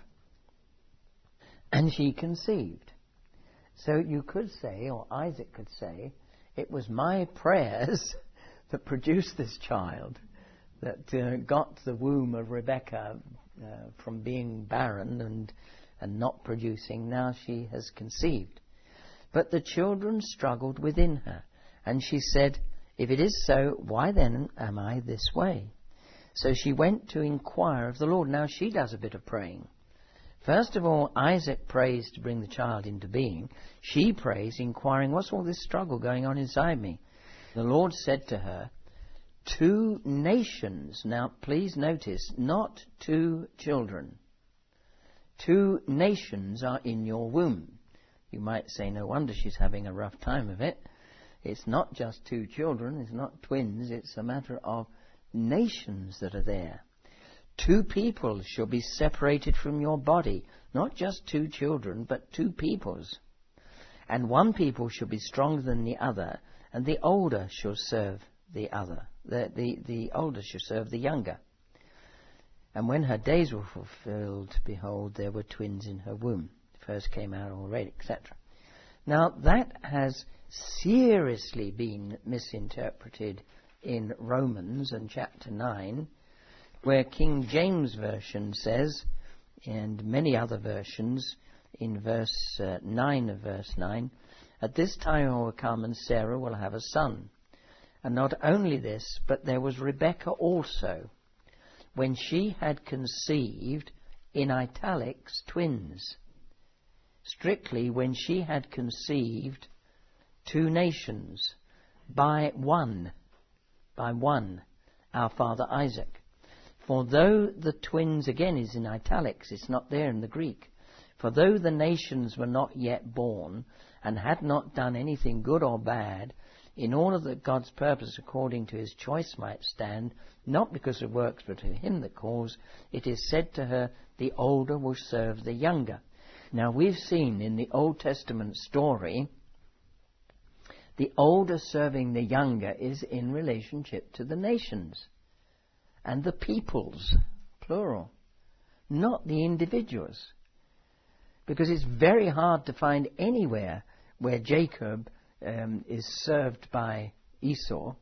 And she conceived. So you could say, or Isaac could say, it was my prayers that produced this child, that uh, got the womb of Rebekah uh, from being barren and, and not producing. Now she has conceived. But the children struggled within her, and she said, if it is so, why then am I this way? So she went to inquire of the Lord. Now she does a bit of praying. First of all, Isaac prays to bring the child into being. She prays, inquiring, what's all this struggle going on inside me? The Lord said to her, two nations. Now, please notice, not two children. Two nations are in your womb. You might say, no wonder she's having a rough time of it. It's not just two children. It's not twins. It's a matter of nations that are there. Two peoples shall be separated from your body. Not just two children, but two peoples. And one people shall be stronger than the other, and the older shall serve the other. The, the, the older shall serve the younger. And when her days were fulfilled, behold, there were twins in her womb. First came out already, et cetera. Now, that has seriously been misinterpreted in Romans and chapter nine, where King James Version says, and many other versions, in verse uh, nine of verse nine, at this time I will come and Sarah will have a son. And not only this, but there was Rebekah also, when she had conceived, in italics, twins. Strictly, when she had conceived two nations, by one, by one, our father Isaac. For though the twins, again is in italics, it's not there in the Greek. For though the nations were not yet born, and had not done anything good or bad, in order that God's purpose according to his choice might stand, not because of works but to him that calls, it is said to her, the older will serve the younger. Now we've seen in the Old Testament story, the older serving the younger is in relationship to the nations and the peoples, plural, not the individuals. Because it's very hard to find anywhere where Jacob um, is served by Esau.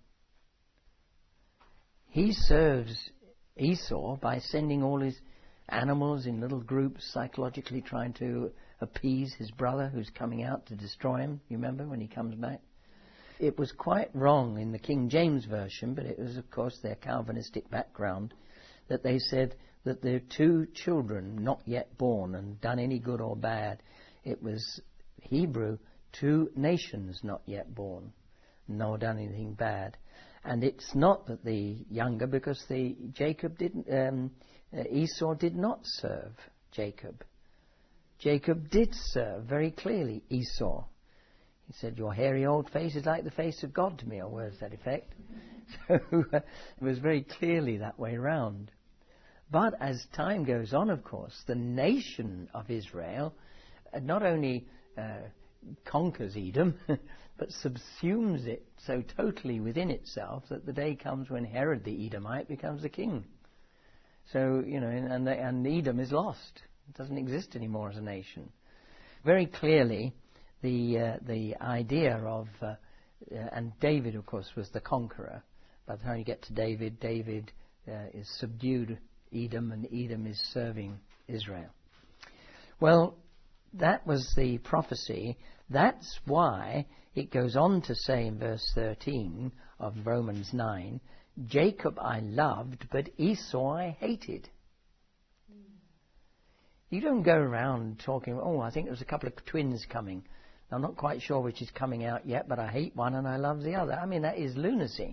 He serves Esau by sending all his animals in little groups, psychologically trying to appease his brother who's coming out to destroy him. You remember when he comes back? It was quite wrong in the King James Version, but it was, of course, their Calvinistic background, that they said that there are two children not yet born and done any good or bad. It was Hebrew, two nations not yet born, nor done anything bad. And it's not that the younger, because the Jacob didn't, um, uh, Esau did not serve Jacob. Jacob did serve very clearly Esau. He said, "Your hairy old face is like the face of God to me," or words to that effect. So uh, it was very clearly that way round. But as time goes on, of course, the nation of Israel uh, not only uh, conquers Edom, but subsumes it so totally within itself that the day comes when Herod the Edomite becomes the king. So, you know, and, the, and Edom is lost. It doesn't exist anymore as a nation. Very clearly, the uh, the idea of, uh, uh, and David, of course, was the conqueror. By the time you get to David, David uh, is subdued Edom, and Edom is serving Israel. Well, that was the prophecy. That's why it goes on to say in verse thirteen of Romans nine, "Jacob I loved, but Esau I hated." You don't go around talking, "Oh, I think there's a couple of twins coming. I'm not quite sure which is coming out yet, but I hate one and I love the other." I mean, that is lunacy.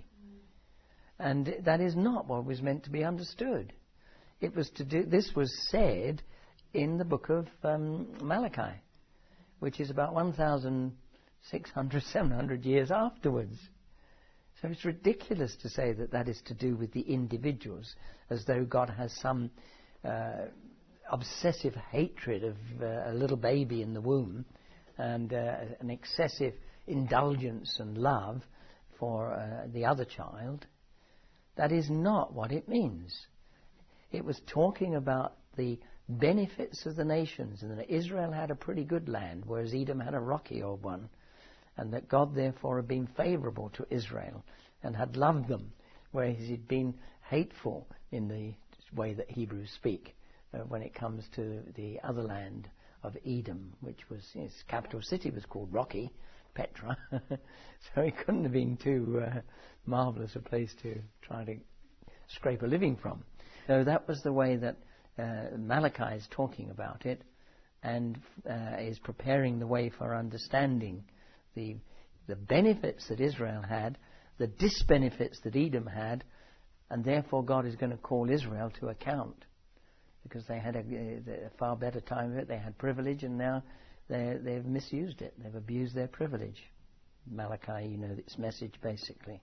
And that is not what was meant to be understood. It was to do, this was said in the book of um, Malachi, which is about one thousand six hundred, seven hundred years afterwards. So it's ridiculous to say that that is to do with the individuals, as though God has some uh, obsessive hatred of uh, a little baby in the womb, and uh, an excessive indulgence and love for uh, the other child. That is not what it means. It was talking about the benefits of the nations, and that Israel had a pretty good land, whereas Edom had a rocky old one, and that God therefore had been favourable to Israel and had loved them, whereas he'd been hateful in the way that Hebrews speak uh, when it comes to the other land of Edom, which was, its capital city was called Rocky, Petra. So it couldn't have been too uh, marvellous a place to try to scrape a living from. So that was the way that uh, Malachi is talking about it, and uh, is preparing the way for understanding the the benefits that Israel had, the disbenefits that Edom had, and therefore God is going to call Israel to account, because they had a, a far better time of it. They had privilege, and now they've misused it. They've abused their privilege. Malachi, you know, its message basically.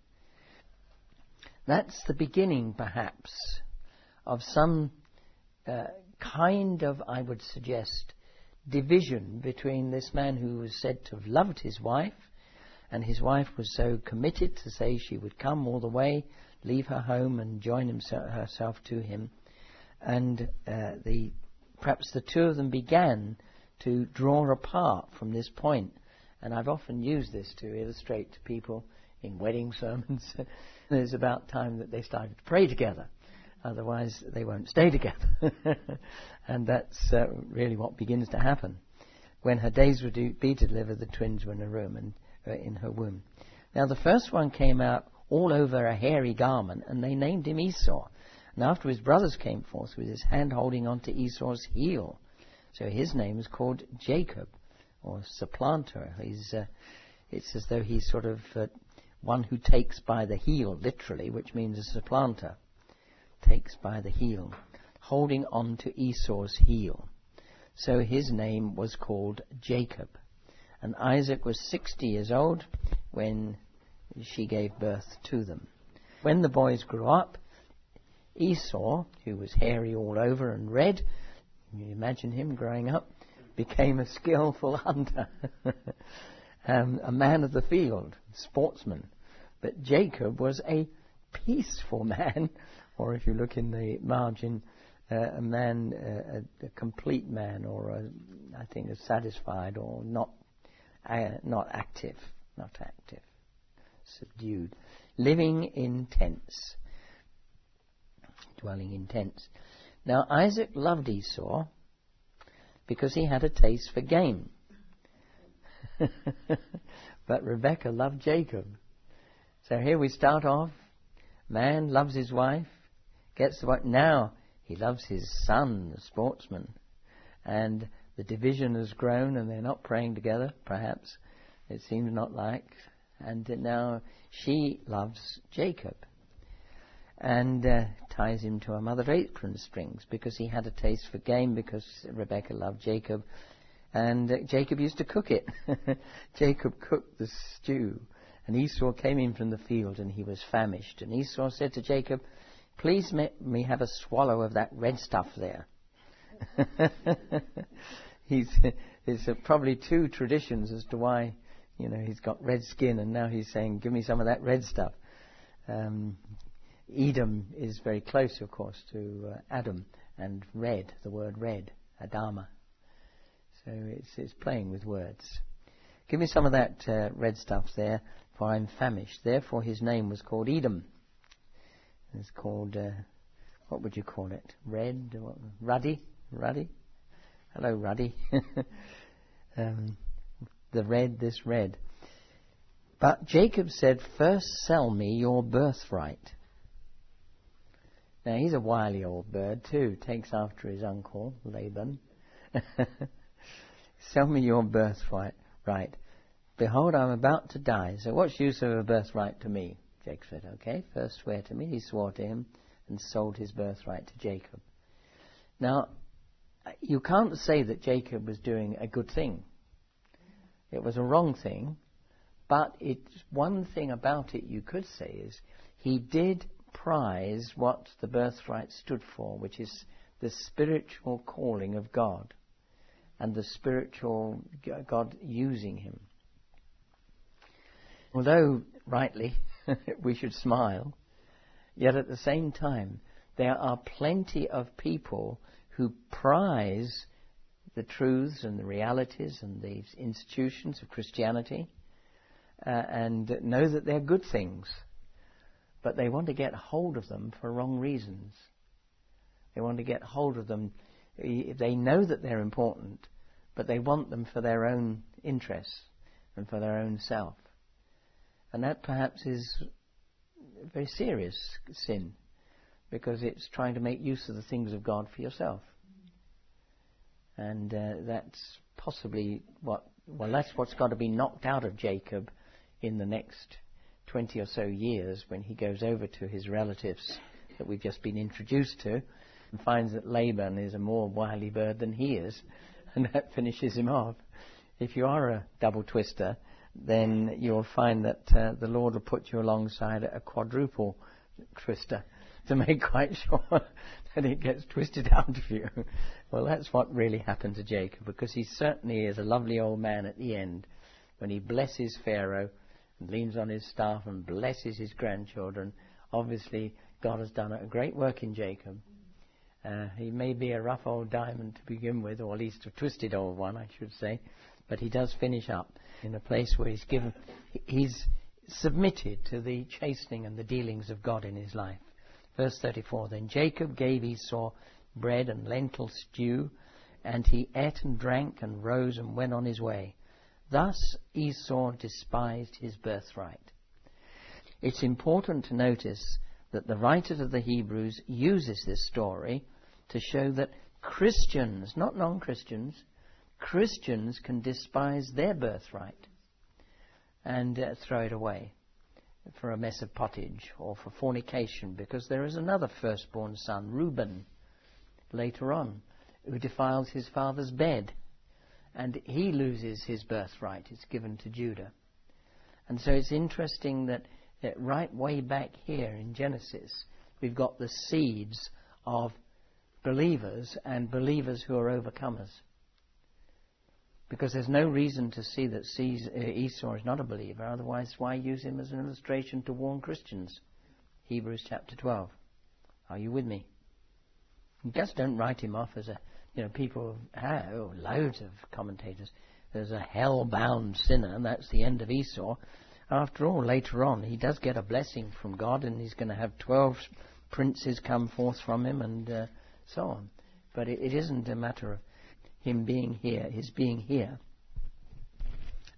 That's the beginning, perhaps, of some uh, kind of, I would suggest, division between this man who was said to have loved his wife, and his wife was so committed to say she would come all the way, leave her home and join himself, herself to him. And uh, the perhaps the two of them began to draw apart from this point. And I've often used this to illustrate to people in wedding sermons. It's about time that they started to pray together. Otherwise, they won't stay together. And that's uh, really what begins to happen. When her days would be to deliver, the twins were in a room and uh, in her womb. Now, the first one came out all over a hairy garment, and they named him Esau. And after his brothers came forth with his hand holding on to Esau's heel. So his name is called Jacob, or supplanter. He's, uh, it's as though he's sort of uh, one who takes by the heel, literally, which means a supplanter. Takes by the heel, holding on to Esau's heel. So his name was called Jacob. And Isaac was sixty years old when she gave birth to them. When the boys grew up, Esau, who was hairy all over and red, you imagine him growing up, became a skillful hunter, um, a man of the field, sportsman. But Jacob was a peaceful man, or if you look in the margin, uh, a man, uh, a, a complete man, or a, I think a satisfied, or not, uh, not active, not active, subdued, living in tents, dwelling in tents. Now Isaac loved Esau because he had a taste for game. But Rebekah loved Jacob. So here we start off. Man loves his wife, gets the wife. Now he loves his son, the sportsman. And the division has grown and they're not praying together, perhaps. It seems not like. And now she loves Jacob. And uh, ties him to a mother of apron strings because he had a taste for game, because Rebekah loved Jacob. And uh, Jacob used to cook it. Jacob cooked the stew. And Esau came in from the field and he was famished. And Esau said to Jacob, please let me have a swallow of that red stuff there. he's, there's uh, probably two traditions as to why, you know, he's got red skin and now he's saying, give me some of that red stuff. Um, Edom is very close, of course, to uh, Adam, and red, the word red, Adama. So it's, it's playing with words. Give me some of that uh, red stuff there, for I'm famished. Therefore his name was called Edom. It's called, uh, what would you call it? Red? What? Ruddy? Ruddy? Hello, Ruddy. um, the red, this red. But Jacob said, first sell me your birthright. Now he's a wily old bird too, takes after his uncle, Laban. Sell me your birthright. Right. Behold, I'm about to die. So what's use of a birthright to me? Jacob said, okay, first swear to me. He swore to him and sold his birthright to Jacob. Now, you can't say that Jacob was doing a good thing. It was a wrong thing, but it's one thing about it you could say is he did prize what the birthright stood for, which is the spiritual calling of God and the spiritual God using him. Although, rightly, we should smile, yet at the same time, there are plenty of people who prize the truths and the realities and the institutions of Christianity uh, and know that they're good things, but they want to get hold of them for wrong reasons. They want to get hold of them. They know that they're important, but they want them for their own interests and for their own self. And that perhaps is a very serious sin, because it's trying to make use of the things of God for yourself. And uh, that's possibly what, well, that's what's got to be knocked out of Jacob in the next twenty or so years when he goes over to his relatives that we've just been introduced to and finds that Laban is a more wily bird than he is, and that finishes him off. If you are a double twister, then you'll find that uh, the Lord will put you alongside a quadruple twister to make quite sure that it gets twisted out of you. Well, that's what really happened to Jacob, because he certainly is a lovely old man at the end when he blesses Pharaoh and leans on his staff and blesses his grandchildren. Obviously, God has done a great work in Jacob. Uh, he may be a rough old diamond to begin with, or at least a twisted old one, I should say, but he does finish up in a place where he's given, he's submitted to the chastening and the dealings of God in his life. Verse thirty-four, then Jacob gave Esau bread and lentil stew, and he ate and drank and rose and went on his way. Thus Esau despised his birthright. It's important to notice that the writer of the Hebrews uses this story to show that Christians, not non-Christians, Christians can despise their birthright and uh, throw it away for a mess of pottage or for fornication, because there is another firstborn son, Reuben, later on, who defiles his father's bed, and he loses his birthright. It's given to Judah. And so it's interesting that, that right way back here in Genesis, we've got the seeds of believers and believers who are overcomers. Because there's no reason to see that Esau is not a believer. Otherwise, why use him as an illustration to warn Christians? Hebrews chapter twelve. Are you with me? Just don't write him off as a, you know, people have, oh, loads of commentators, there's a hell-bound sinner, and that's the end of Esau. After all, later on, he does get a blessing from God, and he's going to have twelve princes come forth from him, and uh, so on. But it, it isn't a matter of him being here, his being here.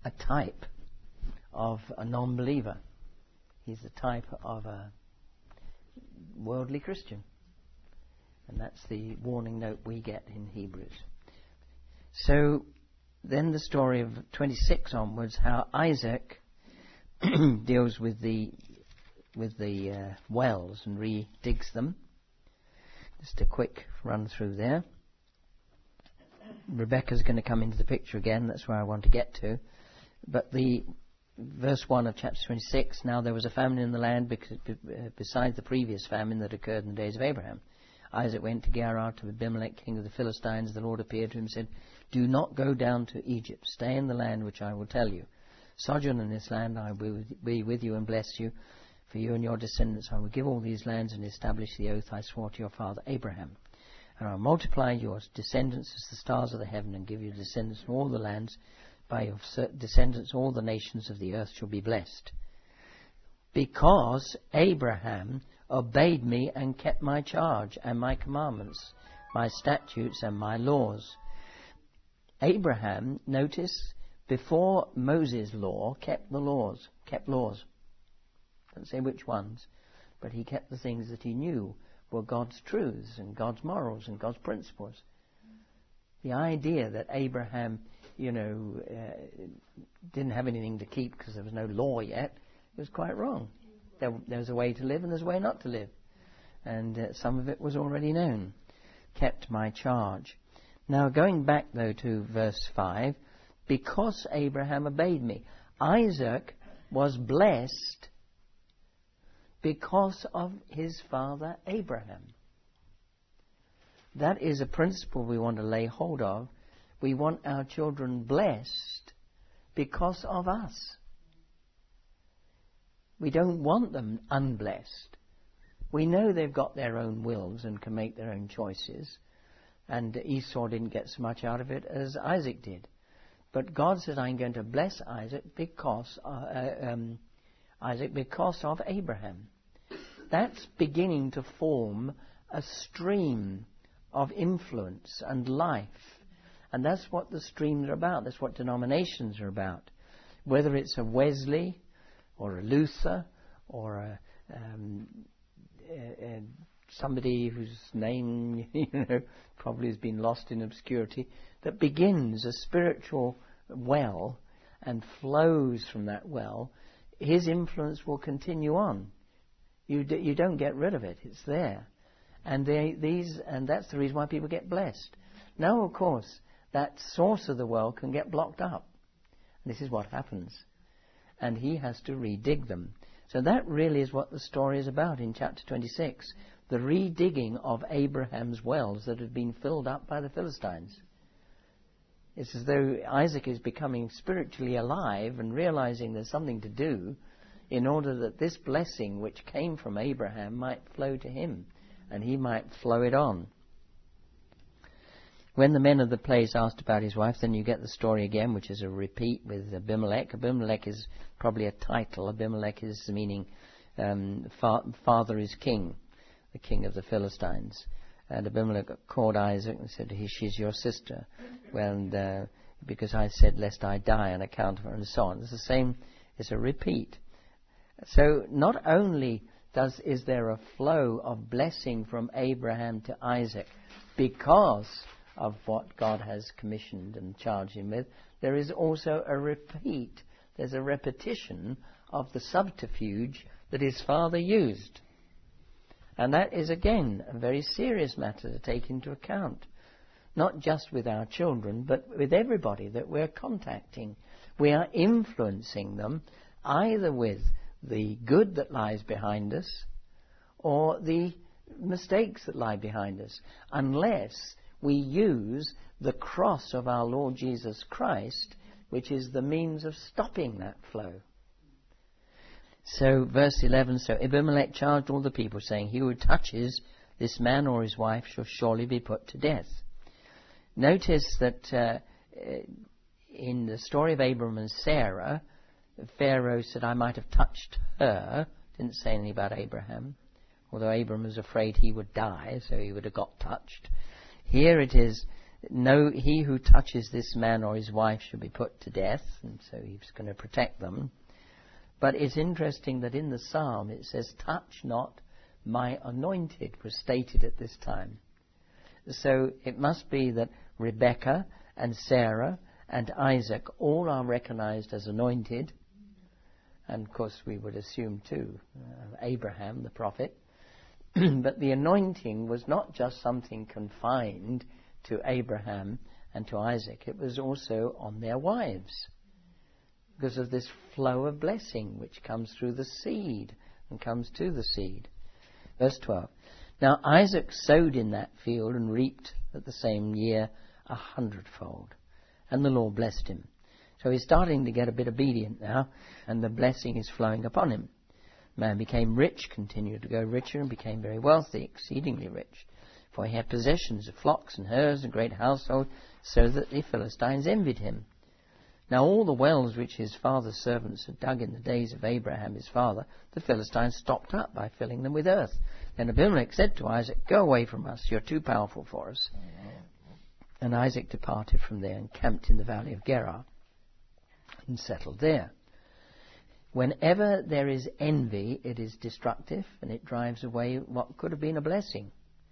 a type of a non-believer. He's the type of a worldly Christian. And that's the warning note we get in Hebrews. So then the story of twenty-six onwards, how Isaac deals with the with the uh, wells and re-digs them. Just a quick run through there. Rebecca's going to come into the picture again. That's where I want to get to. But the verse one of chapter twenty-six, now there was a famine in the land because, uh, besides the previous famine that occurred in the days of Abraham. Isaac went to Gerar to Abimelech, king of the Philistines. The Lord appeared to him and said, do not go down to Egypt. Stay in the land which I will tell you. Sojourn in this land, I will be with you and bless you. For you and your descendants I will give all these lands and establish the oath I swore to your father Abraham. And I will multiply your descendants as the stars of the heaven and give you descendants in all the lands. By your descendants all the nations of the earth shall be blessed. Because Abraham obeyed me and kept my charge and my commandments, my statutes and my laws. Abraham, notice, before Moses' law, kept the laws, kept laws. Don't say which ones, but he kept the things that he knew were God's truths and God's morals and God's principles. The idea that Abraham, you know, uh, didn't have anything to keep because there was no law yet was quite wrong. There, there was a way to live and there's a way not to live. And uh, some of it was already known. Kept my charge. Now going back though to verse five, because Abraham obeyed me. Isaac was blessed because of his father Abraham. That is a principle we want to lay hold of. We want our children blessed because of us. We don't want them unblessed. We know they've got their own wills and can make their own choices. And Esau didn't get so much out of it as Isaac did. But God said, I'm going to bless Isaac because, uh, um, Isaac because of Abraham. That's beginning to form a stream of influence and life. And that's what the streams are about. That's what denominations are about. Whether it's a Wesley or a Luther or a, um, a, a somebody whose name, you know, probably has been lost in obscurity, that begins a spiritual well and flows from that well, his influence will continue on. You d- you don't get rid of it. It's there. And they, these and that's the reason why people get blessed. Now, of course, that source of the well can get blocked up. This is what happens. And he has to redig them. So that really is what the story is about in chapter twenty-six. The redigging of Abraham's wells that had been filled up by the Philistines. It's as though Isaac is becoming spiritually alive and realizing there's something to do in order that this blessing which came from Abraham might flow to him and he might flow it on. When the men of the place asked about his wife, then you get the story again, which is a repeat with Abimelech. Abimelech is probably a title. Abimelech is meaning um, fa- father is king, the king of the Philistines. And Abimelech called Isaac and said, she's your sister. And uh, because I said, lest I die on account of her, and so on. It's the same, it's a repeat. So not only does is there a flow of blessing from Abraham to Isaac because of what God has commissioned and charged him with, there is also a repeat. There's a repetition of the subterfuge that his father used. And that is, again, a very serious matter to take into account. Not just with our children, but with everybody that we're contacting. We are influencing them either with the good that lies behind us or the mistakes that lie behind us, unless we use the cross of our Lord Jesus Christ, which is the means of stopping that flow. So, verse eleven, so Abimelech charged all the people, saying, he who touches this man or his wife shall surely be put to death. Notice that uh, in the story of Abram and Sarah, Pharaoh said, I might have touched her. Didn't say anything about Abraham, although Abram was afraid he would die, so he would have got touched. Here it is, no, he who touches this man or his wife shall be put to death, and so he was going to protect them. But it's interesting that in the psalm it says, touch not my anointed, was stated at this time. So it must be that Rebekah and Sarah and Isaac all are recognized as anointed. And of course we would assume too, uh, Abraham, the prophet. But the anointing was not just something confined to Abraham and to Isaac. It was also on their wives, because of this flow of blessing which comes through the seed and comes to the seed. Verse twelve. Now Isaac sowed in that field and reaped at the same year a hundredfold. And the Lord blessed him. So he's starting to get a bit obedient now, and the blessing is flowing upon him. Man became rich, continued to go richer, and became very wealthy, exceedingly rich. For he had possessions of flocks and herds and great household, so that the Philistines envied him. Now all the wells which his father's servants had dug in the days of Abraham his father, the Philistines stopped up by filling them with earth. Then Abimelech said to Isaac, go away from us, you're too powerful for us. And Isaac departed from there and camped in the valley of Gerar and settled there. Whenever there is envy, it is destructive, and it drives away what could have been a blessing.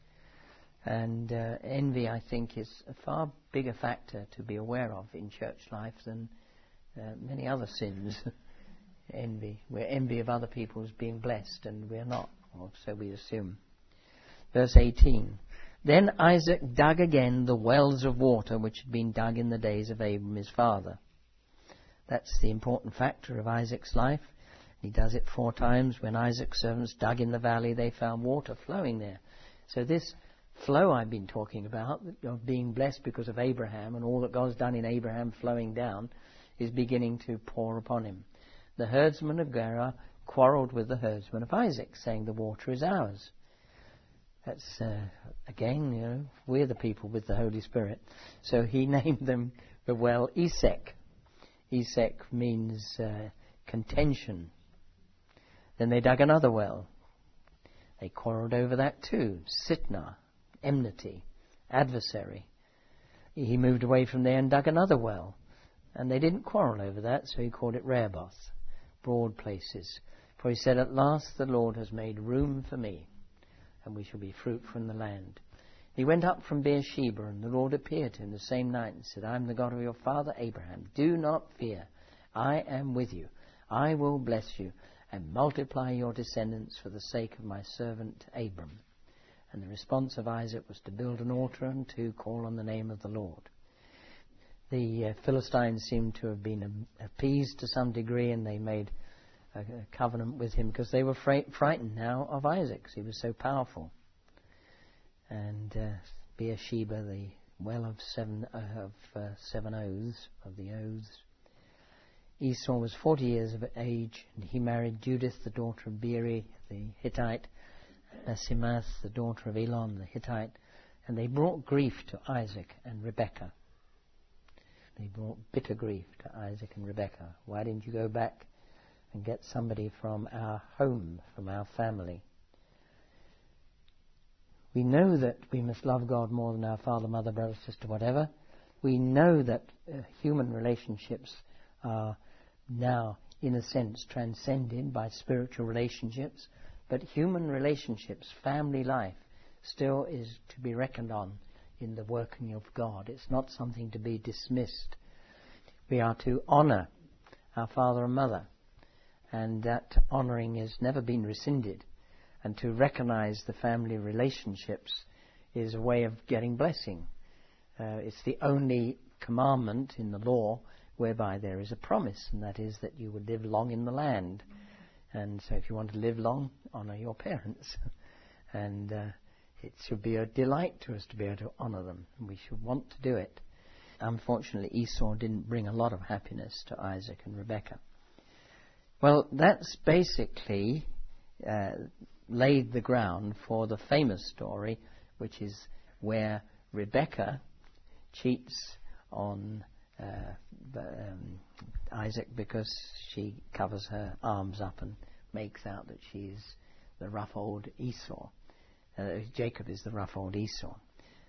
And uh, envy, I think, is a far bigger factor to be aware of in church life than uh, many other sins. Envy. We're envy of other people's being blessed, and we're not, or so we assume. Verse eighteen. Then Isaac dug again the wells of water which had been dug in the days of Abraham his father. That's the important factor of Isaac's life. He does it four times. When Isaac's servants dug in the valley, they found water flowing there. So this flow I've been talking about, of being blessed because of Abraham and all that God's done in Abraham flowing down, is beginning to pour upon him. The herdsmen of Gerar quarrelled with the herdsmen of Isaac, saying the water is ours. That's, uh, again, you know, we're the people with the Holy Spirit. So he named them the well Esek. Esek means uh, contention. Then they dug another well. They quarrelled over that too. Sitnah, enmity, adversary. He moved away from there and dug another well. And they didn't quarrel over that, so he called it Rehoboth, broad places. For he said, at last the Lord has made room for me, and we shall be fruitful in the land. He went up from Beersheba, and the Lord appeared to him the same night and said, I am the God of your father Abraham. Do not fear. I am with you. I will bless you and multiply your descendants for the sake of my servant Abram. And the response of Isaac was to build an altar and to call on the name of the Lord. The uh, Philistines seem to have been um, appeased to some degree, and they made a, a covenant with him because they were fra- frightened now of Isaac, because he was so powerful. And uh, Beersheba, the well of seven uh, of uh, seven oaths, of the oaths. Esau was forty years of age, and he married Judith, the daughter of Beeri, the Hittite, Asimath, the daughter of Elon, the Hittite, and they brought grief to Isaac and Rebekah. They brought bitter grief to Isaac and Rebekah. Why didn't you go back and get somebody from our home, from our family? We know that we must love God more than our father, mother, brother, sister, whatever. We know that uh, human relationships are now, in a sense, transcended by spiritual relationships. But human relationships, family life, still is to be reckoned on in the working of God. It's not something to be dismissed. We are to honour our father and mother, and that honouring has never been rescinded. And to recognize the family relationships is a way of getting blessing. Uh, it's the only commandment in the law whereby there is a promise, and that is that you would live long in the land. And so if you want to live long, honour your parents. and uh, it should be a delight to us to be able to honour them, and we should want to do it. Unfortunately, Esau didn't bring a lot of happiness to Isaac and Rebekah. Well, that's basically Uh, laid the ground for the famous story, which is where Rebekah cheats on uh, um, Isaac because she covers her arms up and makes out that she's the rough old Esau. Uh, Jacob is the rough old Esau.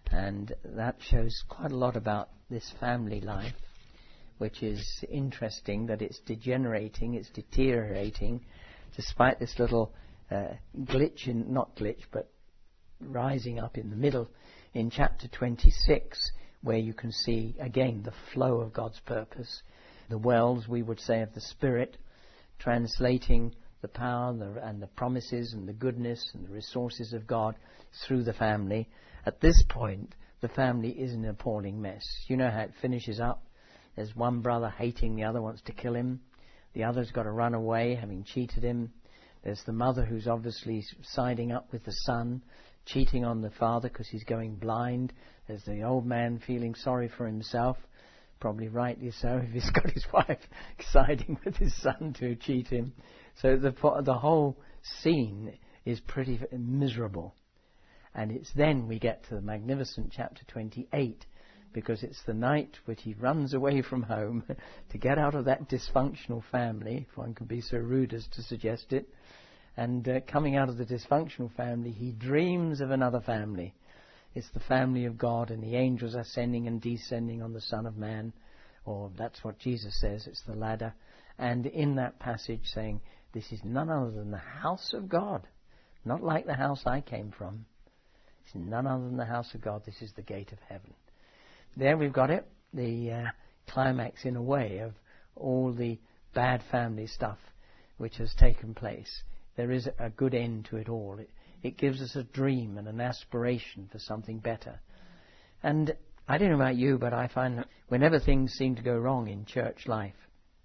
And that shows quite a lot about this family life, which is interesting that it's degenerating, it's deteriorating, despite this little uh, glitch, in, not glitch, but rising up in the middle in chapter twenty-six, where you can see, again, the flow of God's purpose, the wells, we would say, of the Spirit, translating the power and the, and the promises and the goodness and the resources of God through the family. At this point, the family is an appalling mess. You know how it finishes up. There's one brother hating the other, wants to kill him. The other's got to run away, having cheated him. There's the mother who's obviously siding up with the son, cheating on the father because he's going blind. There's the old man feeling sorry for himself, probably rightly so, if he's got his wife siding with his son to cheat him. So the the whole scene is pretty miserable. And it's then we get to the magnificent chapter twenty-eight, because it's the night which he runs away from home to get out of that dysfunctional family, if one can be so rude as to suggest it. And uh, coming out of the dysfunctional family, he dreams of another family. It's the family of God, and the angels are ascending and descending on the Son of Man, or that's what Jesus says, it's the ladder. And in that passage saying, this is none other than the house of God, not like the house I came from. It's none other than the house of God. This is the gate of heaven. There we've got it, the uh, climax in a way of all the bad family stuff which has taken place. There is a good end to it all. It, it gives us a dream and an aspiration for something better. And I don't know about you, but I find that whenever things seem to go wrong in church life,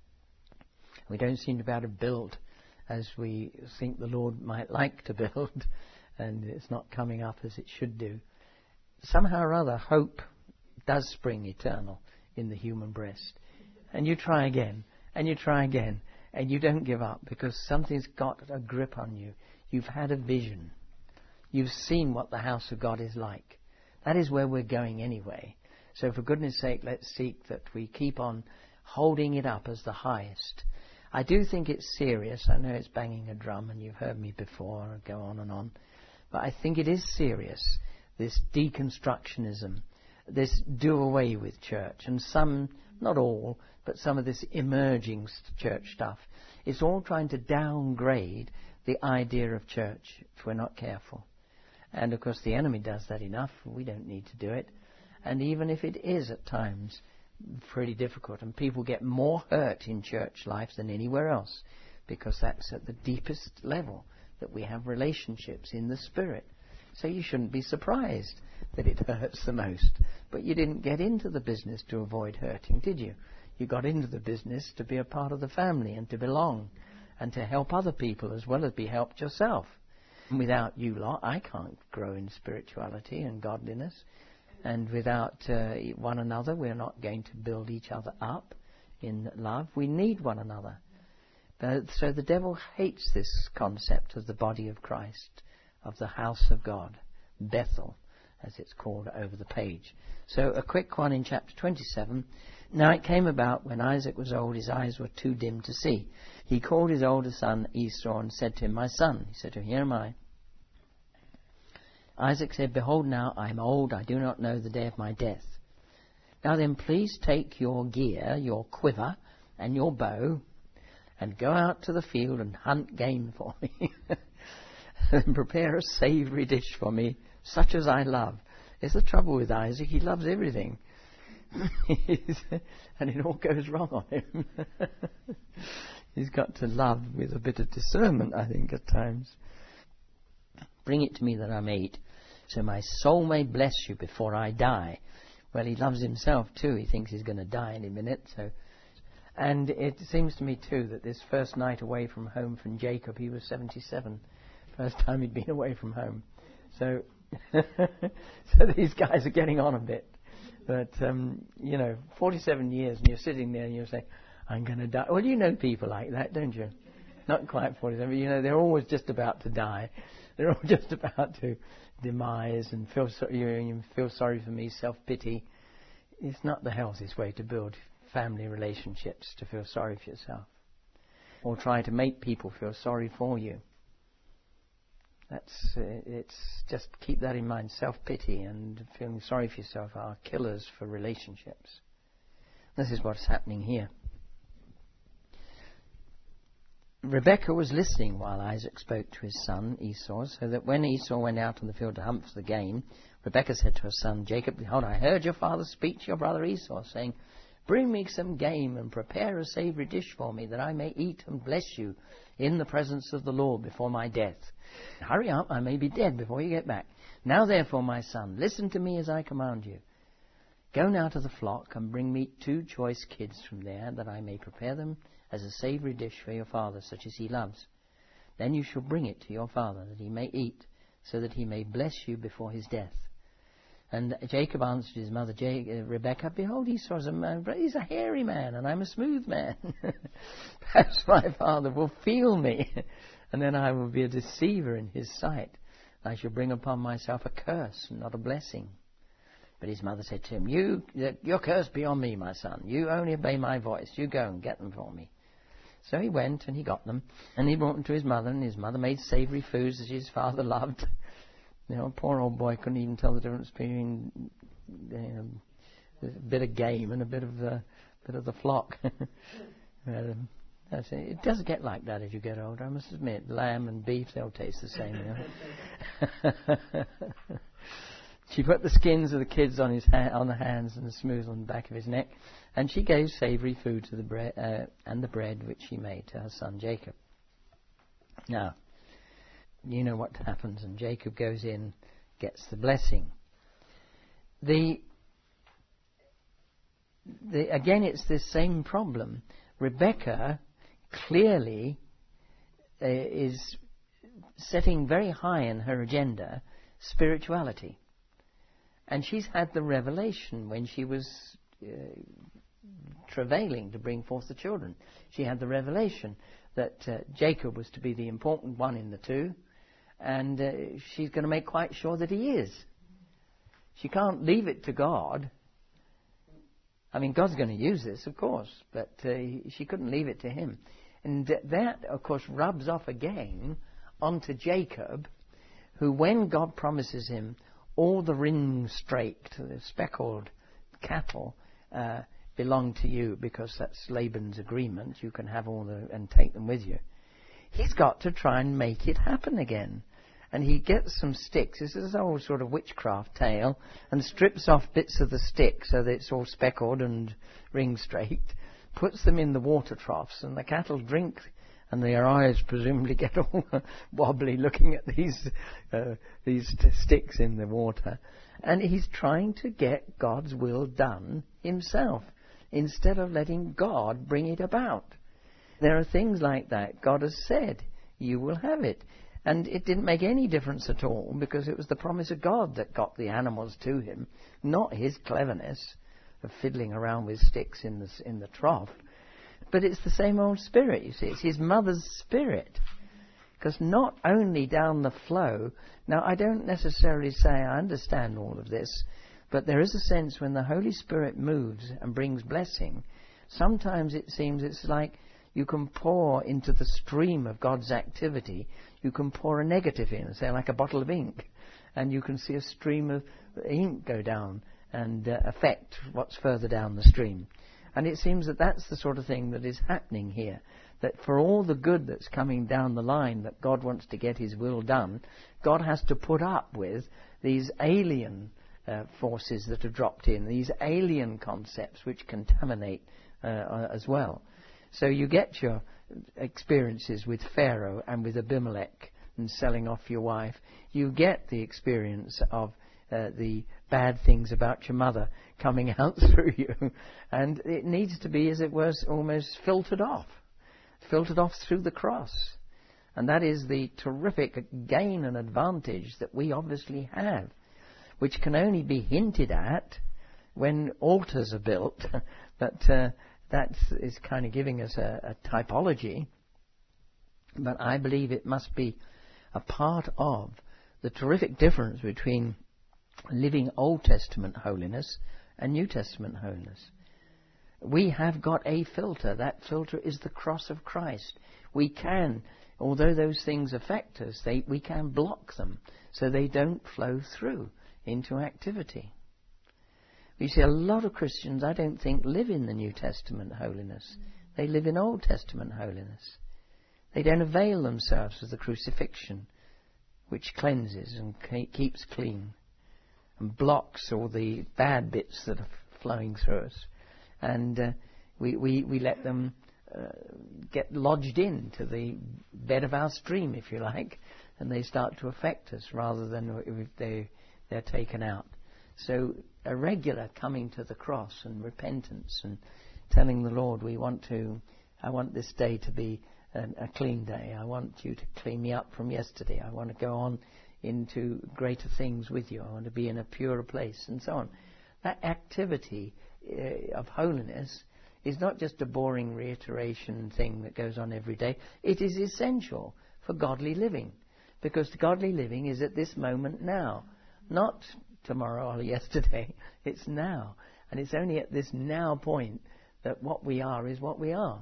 we don't seem to be able to build as we think the Lord might like to build, and it's not coming up as it should do. Somehow or other, hope does spring eternal in the human breast. And you try again, and you try again, and you don't give up, because something's got a grip on you. You've had a vision. You've seen what the house of God is like. That is where we're going anyway. So for goodness sake, let's seek that we keep on holding it up as the highest. I do think it's serious. I know it's banging a drum, and you've heard me before, go on and on. But I think it is serious, this deconstructionism, this do away with church, and some, not all, but some of this emerging church stuff. It's all trying to downgrade the idea of church if we're not careful. And of course the enemy does that enough. We don't need to do it. And even if it is at times pretty difficult, and people get more hurt in church life than anywhere else, because that's at the deepest level that we have relationships in the Spirit. So you shouldn't be surprised that it hurts the most. But you didn't get into the business to avoid hurting, did you? You got into the business to be a part of the family and to belong and to help other people as well as be helped yourself. And without you lot, I can't grow in spirituality and godliness. And without uh, one another, we're not going to build each other up in love. We need one another. Uh, so the devil hates this concept of the body of Christ, of the house of God, Bethel, as it's called over the page. So a quick one in chapter twenty-seven. Now it came about when Isaac was old, his eyes were too dim to see. He called his older son Esau and said to him, my son. He said to him, here am I. Isaac said, behold, now I am old, I do not know the day of my death. Now then, please take your gear, your quiver, and your bow, and go out to the field and hunt game for me. And prepare a savoury dish for me, such as I love. There's the trouble with Isaac, he loves everything. And it all goes wrong on him. He's got to love with a bit of discernment, I think, at times. Bring it to me that I may eat, so my soul may bless you before I die. Well, he loves himself too. He thinks he's going to die in a minute. So, and it seems to me too that this first night away from home from Jacob, he was seventy-seven. First time he'd been away from home. So, so these guys are getting on a bit. But, um, you know, forty-seven years and you're sitting there and you're saying, I'm going to die. Well, you know people like that, don't you? Not quite forty-seven, but, you know, they're always just about to die. They're all just about to demise and feel, so, you feel sorry for me, self-pity. It's not the healthiest way to build family relationships, to feel sorry for yourself. Or try to make people feel sorry for you. That's uh, it's just keep that in mind. Self-pity and feeling sorry for yourself are killers for relationships. This is what's happening here. Rebekah was listening while Isaac spoke to his son Esau, so that when Esau went out on the field to hunt for the game, Rebekah said to her son Jacob, "Behold, I heard your father speak to your brother Esau, saying, 'Bring me some game and prepare a savoury dish for me, that I may eat and bless you in the presence of the Lord before my death. Hurry up, I may be dead before you get back. Now therefore, my son, listen to me as I command you. Go now to the flock and bring me two choice kids from there, that I may prepare them as a savoury dish for your father, such as he loves. Then you shall bring it to your father, that he may eat, so that he may bless you before his death.' And Jacob answered his mother uh, Rebekah, 'Behold, Esau is a man, he's a hairy man, and I'm a smooth man. Perhaps my father will feel me, and then I will be a deceiver in his sight. I shall bring upon myself a curse, and not a blessing.' But his mother said to him, 'You, your curse be on me, my son. You only obey my voice. You go and get them for me.' So he went, and he got them, and he brought them to his mother, and his mother made savoury foods as his father loved. You know, poor old boy couldn't even tell the difference between you know, a bit of game and a bit of the bit of the flock. um, that's it. It does get like that as you get older, I must admit. Lamb and beef, they'll taste the same. You know? She put the skins of the kids on his ha- on the hands and the smooth on the back of his neck, and she gave savoury food to the bread uh, and the bread which she made to her son Jacob. Now, you know what happens, and Jacob goes in, gets the blessing. The, the again, it's this same problem. Rebekah clearly uh, is setting very high in her agenda spirituality, and she's had the revelation when she was uh, travailing to bring forth the children. She had the revelation that uh, Jacob was to be the important one in the two. And uh, she's going to make quite sure that he is. She can't leave it to God. I mean, God's going to use this, of course, but uh, she couldn't leave it to him. And that, of course, rubs off again onto Jacob, who, when God promises him all the ring-straked, the speckled cattle uh, belong to you, because that's Laban's agreement, you can have all the and take them with you. He's got to try and make it happen again. And he gets some sticks. This is an old sort of witchcraft tale, and strips off bits of the stick so that it's all speckled and ring-straked, puts them in the water troughs, and the cattle drink, and their eyes presumably get all wobbly looking at these uh, these t- sticks in the water. And he's trying to get God's will done himself, instead of letting God bring it about. There are things like that. God has said, you will have it. And it didn't make any difference at all, because it was the promise of God that got the animals to him, not his cleverness of fiddling around with sticks in the, in the trough. But it's the same old spirit, you see. It's his mother's spirit. Because not only down the flow, now I don't necessarily say I understand all of this, but there is a sense when the Holy Spirit moves and brings blessing, sometimes it seems it's like you can pour into the stream of God's activity, you can pour a negative in, say like a bottle of ink, and you can see a stream of ink go down and uh, affect what's further down the stream. And it seems that that's the sort of thing that is happening here, that for all the good that's coming down the line that God wants to get his will done, God has to put up with these alien uh, forces that are dropped in, these alien concepts which contaminate uh, as well. So you get your experiences with Pharaoh and with Abimelech and selling off your wife. You get the experience of uh, the bad things about your mother coming out through you. And it needs to be, as it were, almost filtered off. Filtered off through the cross. And that is the terrific gain and advantage that we obviously have, which can only be hinted at when altars are built. But uh, that is kind of giving us a, a typology. But I believe it must be a part of the terrific difference between living Old Testament holiness and New Testament holiness. We have got a filter. That filter is the cross of Christ. We can, although those things affect us, they, we can block them so they don't flow through into activity. We see a lot of Christians, I don't think, live in the New Testament holiness. They live in Old Testament holiness. They don't avail themselves of the crucifixion, which cleanses and keeps clean and blocks all the bad bits that are flowing through us. And uh, we, we, we let them uh, get lodged into the bed of our stream, if you like, and they start to affect us rather than if they, they're taken out. So a regular coming to the cross and repentance and telling the Lord, we want to, I want this day to be an, a clean day. I want you to clean me up from yesterday. I want to go on into greater things with you. I want to be in a purer place, and so on. That activity uh, of holiness is not just a boring reiteration thing that goes on every day. It is essential for godly living, because the godly living is at this moment now, not tomorrow or yesterday. It's now. And it's only at this now point that what we are is what we are.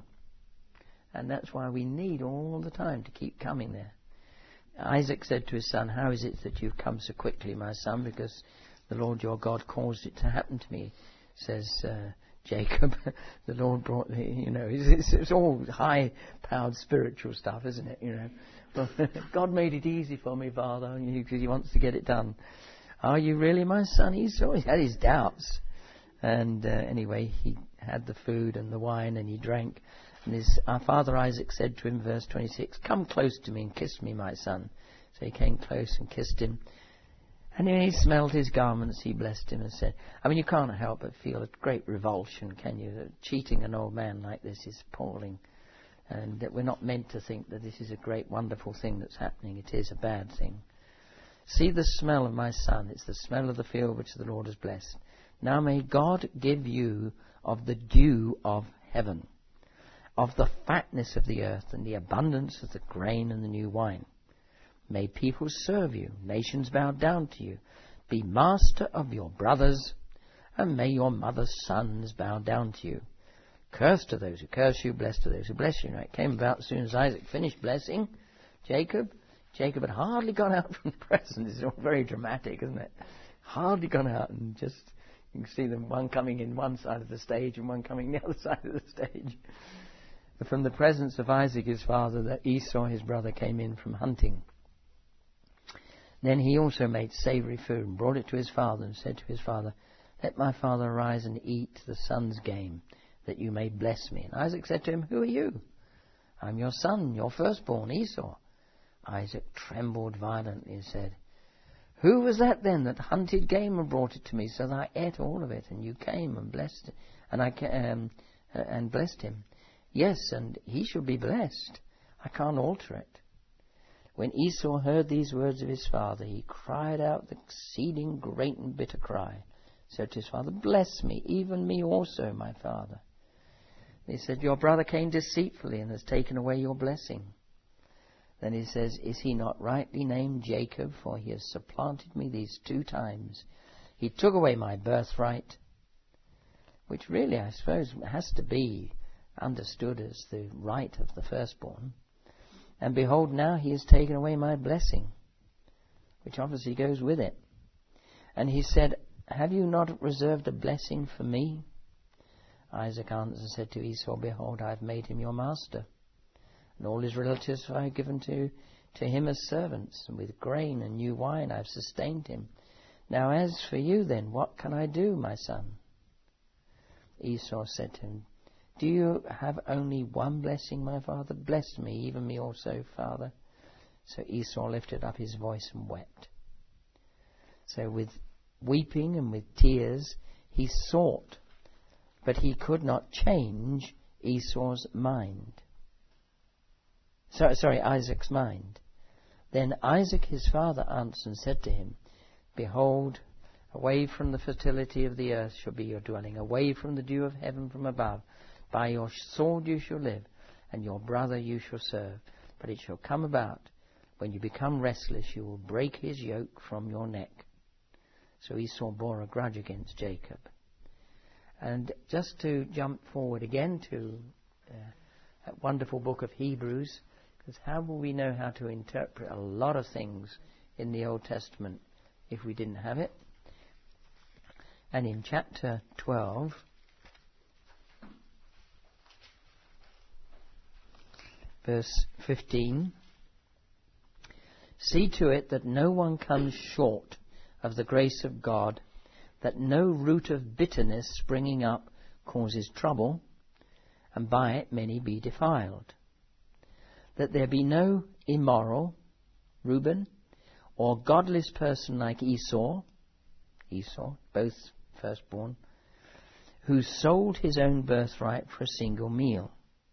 And that's why we need all the time to keep coming there. Isaac said to his son, "How is it that you've come so quickly, my son? Because the Lord your God caused it to happen to me," says uh, Jacob. The Lord brought the, you know, it's, it's all high-powered spiritual stuff, isn't it? You know, well, God made it easy for me, Father, because He wants to get it done. Are you really my son Esau? He had his doubts. And uh, anyway, he had the food and the wine and he drank. And his our father Isaac said to him, verse twenty-six, "Come close to me and kiss me, my son." So he came close and kissed him. And when he smelled his garments, he blessed him and said, I mean, you can't help but feel a great revulsion, can you? That cheating an old man like this is appalling. And that we're not meant to think that this is a great, wonderful thing that's happening. It is a bad thing. "See the smell of my son. It's the smell of the field which the Lord has blessed. Now may God give you of the dew of heaven, of the fatness of the earth, and the abundance of the grain and the new wine. May people serve you, nations bow down to you. Be master of your brothers, and may your mother's sons bow down to you. Cursed are those who curse you, blessed are those who bless you." Now it came about as soon as Isaac finished blessing Jacob. Jacob had hardly gone out from the presence. It's all very dramatic, isn't it? Hardly gone out, and just you can see them, one coming in one side of the stage and one coming the other side of the stage. But from the presence of Isaac his father, that Esau his brother came in from hunting. Then he also made savoury food and brought it to his father and said to his father, "Let my father arise and eat the son's game, that you may bless me." And Isaac said to him, "Who are you?" "I'm your son, your firstborn, Esau." Isaac trembled violently and said, "Who was that then that hunted game and brought it to me, so that I ate all of it, and you came and blessed it, and I um, uh, and blessed him? Yes, and he shall be blessed. I can't alter it." When Esau heard these words of his father, he cried out the exceeding great and bitter cry. Said to his father, "Bless me, even me also, my father." He said, "Your brother came deceitfully and has taken away your blessing." Then he says, "Is he not rightly named Jacob? For he has supplanted me these two times. He took away my birthright," which really, I suppose, has to be understood as the right of the firstborn. "And behold, now he has taken away my blessing," which obviously goes with it. And he said, "Have you not reserved a blessing for me?" Isaac answered and said to Esau, "Behold, I have made him your master, and all his relatives have I given to, to him as servants, and with grain and new wine I have sustained him. Now as for you then, what can I do, my son?" Esau said to him, "Do you have only one blessing, my father? Bless me, even me also, father." So Esau lifted up his voice and wept. So with weeping and with tears he sought, but he could not change Esau's mind. So, sorry, Isaac's mind. Then Isaac his father answered and said to him, "Behold, away from the fertility of the earth shall be your dwelling, away from the dew of heaven from above. By your sword you shall live, and your brother you shall serve. But it shall come about, when you become restless, you will break his yoke from your neck." So Esau bore a grudge against Jacob. And just to jump forward again to uh, that wonderful book of Hebrews, because how will we know how to interpret a lot of things in the Old Testament if we didn't have it? And in chapter twelve, verse fifteen, see to it that no one comes short of the grace of God, that no root of bitterness springing up causes trouble, and by it many be defiled. That there be no immoral, Reuben, or godless person like Esau, Esau, both firstborn, who sold his own birthright for a single meal.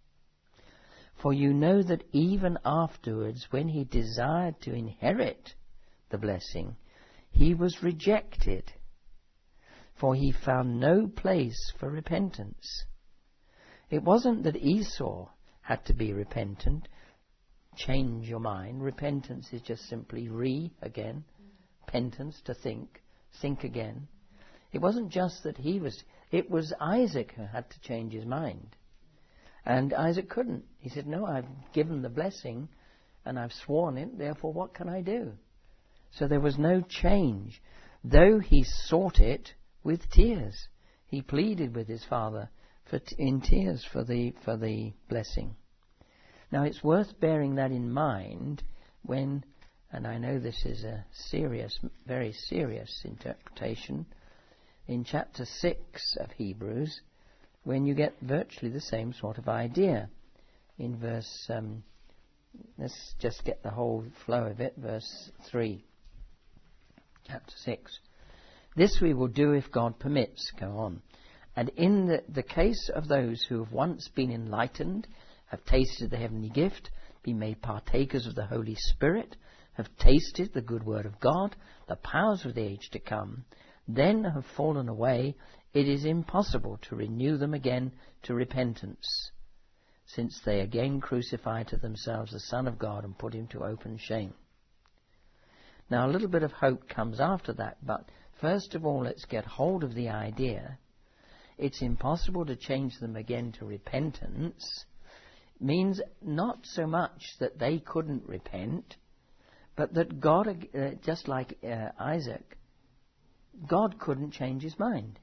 For you know that even afterwards, when he desired to inherit the blessing, he was rejected, for he found no place for repentance. It wasn't that Esau had to be repentant. Change your mind. Repentance is just simply re again. Penance, to think. Think again. It wasn't just that he was, it was Isaac who had to change his mind. And Isaac couldn't. He said, no, I've given the blessing and I've sworn it, therefore what can I do? So there was no change. Though he sought it with tears. He pleaded with his father for t- in tears for the, for the blessing. Now it's worth bearing that in mind when, and I know this is a serious, very serious interpretation, in chapter six of Hebrews, when you get virtually the same sort of idea. In verse, um, let's just get the whole flow of it, verse three, chapter six. This we will do if God permits. Go on. And in the, the case of those who have once been enlightened, have tasted the heavenly gift, been made partakers of the Holy Spirit, have tasted the good word of God, the powers of the age to come, then have fallen away, it is impossible to renew them again to repentance, since they again crucify to themselves the Son of God and put him to open shame. Now a little bit of hope comes after that, but first of all let's get hold of the idea. It's impossible to change them again to repentance. Means not so much that they couldn't repent, but that God, uh, just like uh, Isaac, God couldn't change his mind.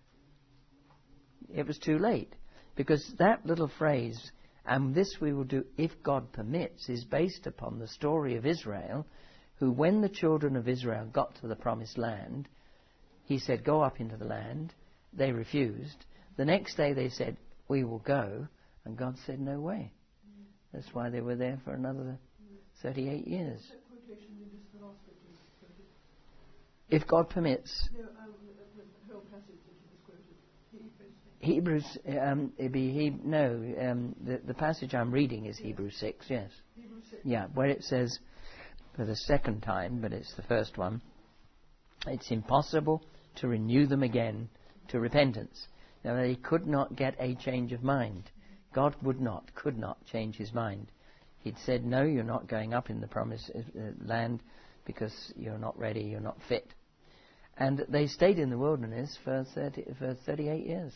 It was too late. Because that little phrase, and this we will do if God permits, is based upon the story of Israel, who when the children of Israel got to the promised land, he said, go up into the land. They refused. The next day they said, we will go. And God said, no way. That's why they were there for another thirty-eight years. If God permits. Hebrews, um, it'd be he, no, um, the, the passage I'm reading is Hebrews six, yes. Hebrews six. Yeah, where it says, for the second time, but it's the first one, it's impossible to renew them again to repentance. Now, they could not get a change of mind. God would not, could not change his mind. He'd said, no, you're not going up in the promised uh, land because you're not ready, you're not fit. And they stayed in the wilderness for thirty, for thirty-eight years.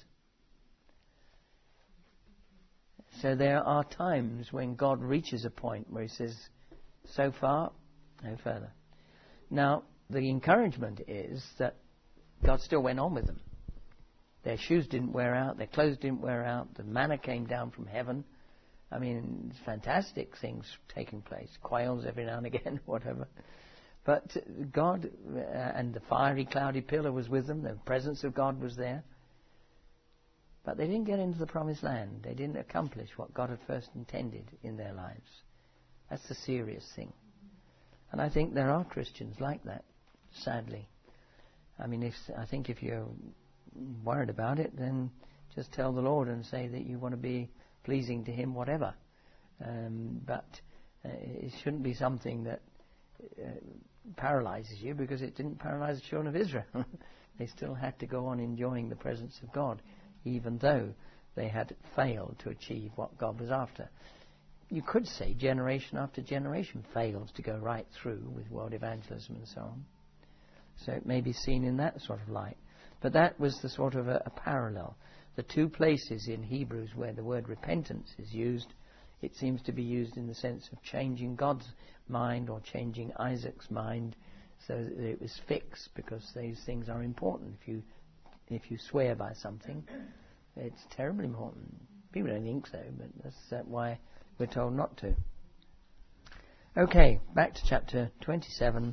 So there are times when God reaches a point where he says, so far, no further. Now, the encouragement is that God still went on with them. Their shoes didn't wear out, their clothes didn't wear out, the manna came down from heaven. I mean, fantastic things taking place. Quails every now and again, whatever. But God, uh, and the fiery, cloudy pillar was with them. The presence of God was there. But they didn't get into the promised land. They didn't accomplish what God had first intended in their lives. That's the serious thing. And I think there are Christians like that, sadly. I mean, if, I think if you're worried about it, then just tell the Lord and say that you want to be pleasing to him, whatever. Um, but uh, it shouldn't be something that uh, paralyzes you, because it didn't paralyze the children of Israel. They still had to go on enjoying the presence of God, even though they had failed to achieve what God was after. You could say generation after generation fails to go right through with world evangelism and so on. So it may be seen in that sort of light. But that was the sort of a, a parallel. The two places in Hebrews where the word repentance is used, it seems to be used in the sense of changing God's mind or changing Isaac's mind so that it was fixed, because these things are important. If you if you swear by something, it's terribly important. People don't think so, but that's uh, why we're told not to. Okay, back to chapter twenty-seven.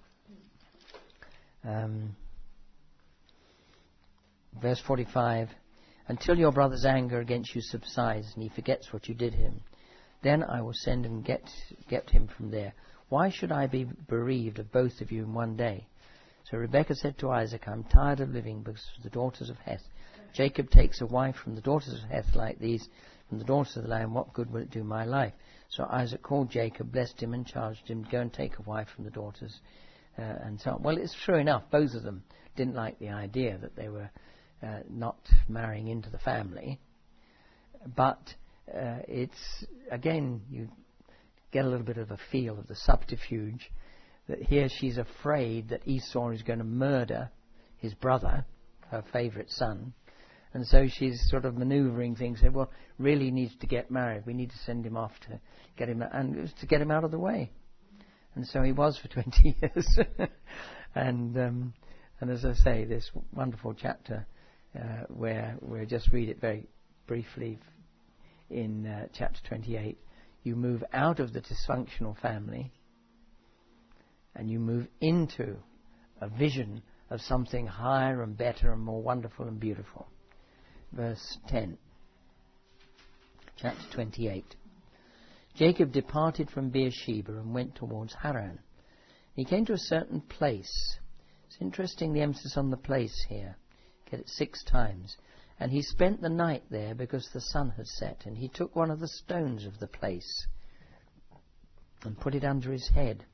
Um, verse forty-five. Until your brother's anger against you subsides and he forgets what you did him, then I will send and get get him from there. Why should I be bereaved of both of you in one day? So Rebekah said to Isaac, I'm tired of living because of the daughters of Heth. Jacob takes a wife from the daughters of Heth like these, from the daughters of the land. What good will it do my life? So Isaac called Jacob, blessed him, and charged him to go and take a wife from the daughters, uh, and so on. Well, it's true enough. Both of them didn't like the idea that they were uh, not marrying into the family. But uh, it's, again, you get a little bit of a feel of the subterfuge, that here she's afraid that Esau is going to murder his brother, her favourite son, and so she's sort of manoeuvring things, saying, well, really needs to get married, we need to send him off to get him, and it was to get him out of the way. And so he was for twenty years. and um, and as I say, this wonderful chapter uh, where we'll just read it very briefly in uh, chapter twenty-eight. You move out of the dysfunctional family and you move into a vision of something higher and better and more wonderful and beautiful. Verse ten, chapter twenty-eight. Jacob departed from Beersheba and went towards Haran. He came to a certain place. It's interesting the emphasis on the place here. Get it six times. And he spent the night there because the sun had set. And he took one of the stones of the place and put it under his head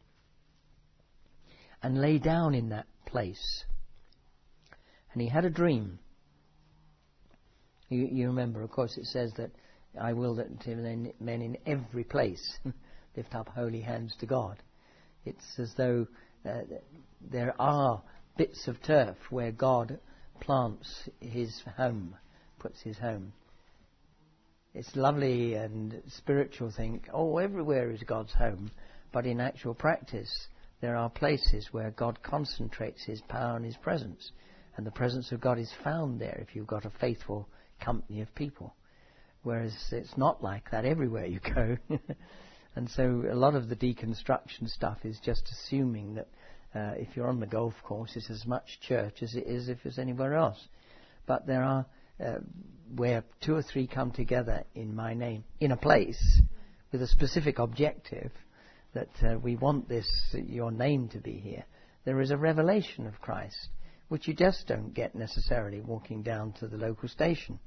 and lay down in that place. And he had a dream. You, you remember, of course, it says that I will that men in every place lift up holy hands to God. It's as though uh, there are bits of turf where God plants his home, puts his home. It's lovely and spiritual think, oh, everywhere is God's home. But in actual practice, there are places where God concentrates his power and his presence. And the presence of God is found there if you've got a faithful company of people. Whereas it's not like that everywhere you go. And so a lot of the deconstruction stuff is just assuming that uh, if you're on the golf course, it's as much church as it is if it's anywhere else. But there are uh, where two or three come together in my name, in a place, with a specific objective, that uh, we want this, your name to be here. There is a revelation of Christ, which you just don't get necessarily walking down to the local station.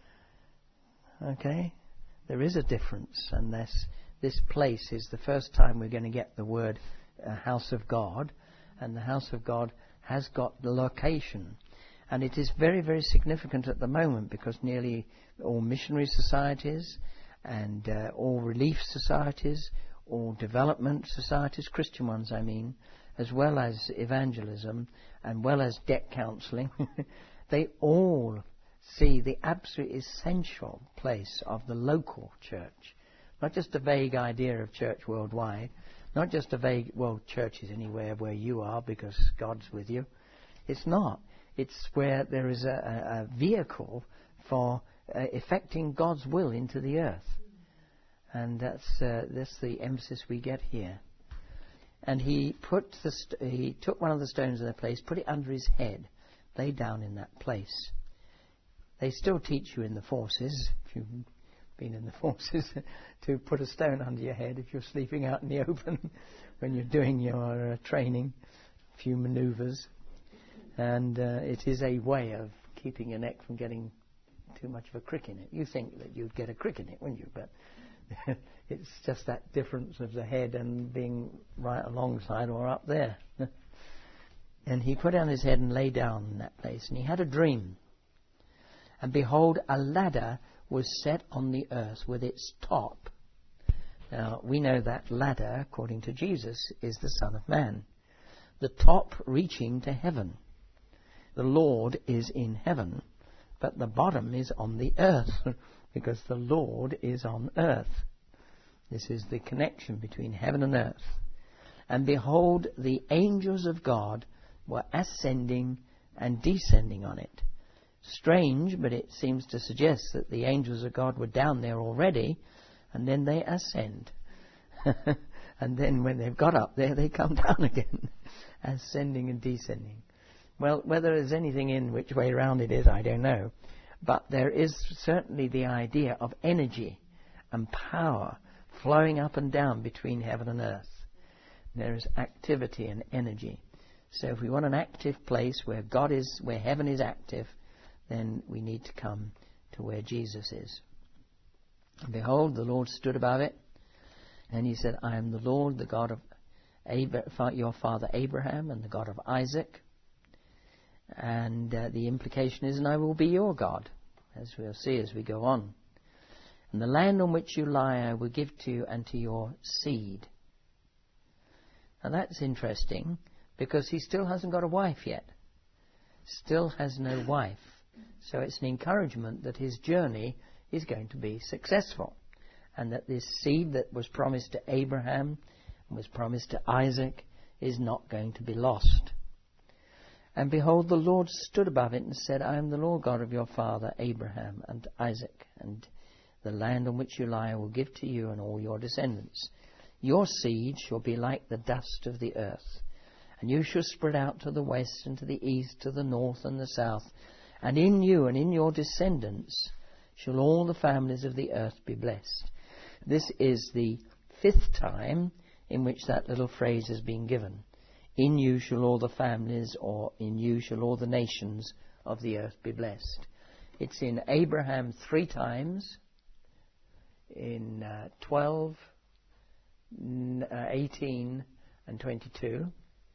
Okay? There is a difference, and this, this place is the first time we're going to get the word uh, house of God, and the house of God has got the location. And it is very, very significant at the moment, because nearly all missionary societies and uh, all relief societies, all development societies, Christian ones I mean, as well as evangelism and well as debt counselling, they all see the absolute essential place of the local church. Not just a vague idea of church worldwide, not just a vague, well, church is anywhere where you are because God's with you. It's not. It's where there is a, a vehicle for uh, effecting God's will into the earth. And that's, uh, that's the emphasis we get here. And he put the st- he took one of the stones of the place, put it under his head, lay down in that place. They still teach you in the forces, if you've been in the forces, to put a stone under your head if you're sleeping out in the open when you're doing your uh, training, a few manoeuvres. And uh, it is a way of keeping your neck from getting too much of a crick in it. You think that you'd get a crick in it, wouldn't you? But it's just that difference of the head and being right alongside or up there. And he put down his head and lay down in that place. And he had a dream. And behold, a ladder was set on the earth with its top. Now, we know that ladder, according to Jesus, is the Son of Man. The top reaching to heaven. the Lord is in heaven, but the bottom is on the earth, because the Lord is on earth. This is the connection between heaven and earth. And behold, the angels of God were ascending and descending on it. Strange, but it seems to suggest that the angels of God were down there already, and then they ascend. And then when they've got up there, they come down again, ascending and descending. Well, whether there's anything in which way round it is, I don't know. But there is certainly the idea of energy and power flowing up and down between heaven and earth. There is activity and energy. So if we want an active place where God is, where heaven is active, then we need to come to where Jesus is. And behold, the Lord stood above it, and he said, I am the Lord, the God of Ab- your father Abraham, and the God of Isaac. And uh, the implication is, and I will be your God, as we'll see as we go on. And the land on which you lie I will give to you and to your seed. Now that's interesting, because he still hasn't got a wife yet. Still has no wife. So it's an encouragement that his journey is going to be successful, and that this seed that was promised to Abraham and was promised to Isaac is not going to be lost. And behold, the Lord stood above it and said, I am the Lord God of your father Abraham and Isaac, and the land on which you lie I will give to you and all your descendants. Your seed shall be like the dust of the earth, and you shall spread out to the west and to the east, to the north and the south. And in you and in your descendants shall all the families of the earth be blessed. This is the fifth time in which that little phrase has been given. In you shall all the families, or in you shall all the nations of the earth be blessed. It's in Abraham three times, in uh, twelve, uh, eighteen and twenty-two.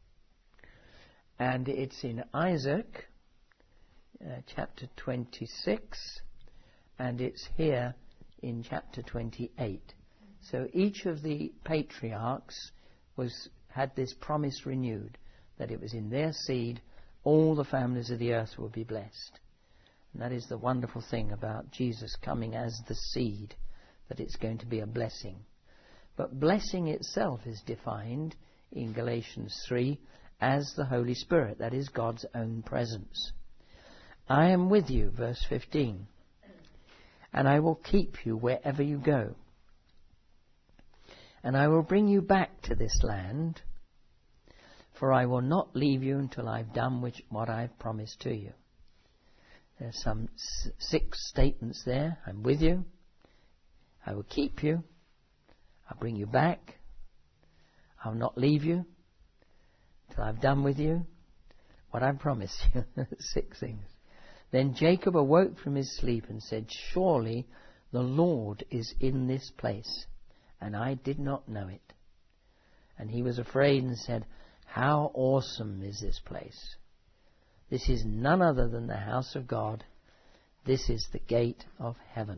And it's in Isaac, uh, chapter twenty-six, and it's here in chapter twenty-eight. So each of the patriarchs was had this promise renewed, that it was in their seed all the families of the earth will be blessed. And that is the wonderful thing about Jesus coming as the seed, that it's going to be a blessing. But blessing itself is defined in Galatians three as the Holy Spirit, that is God's own presence. I am with you, verse fifteen, and I will keep you wherever you go. And I will bring you back to this land, for I will not leave you until I've done which, what I've promised to you. There's some s- six statements there. I'm with you. I will keep you. I'll bring you back. I'll not leave you till I've done with you what I've promised you. Six things. Then Jacob awoke from his sleep and said, surely the Lord is in this place, and I did not know it. And he was afraid and said, how awesome is this place! This is none other than the house of God. This is the gate of heaven.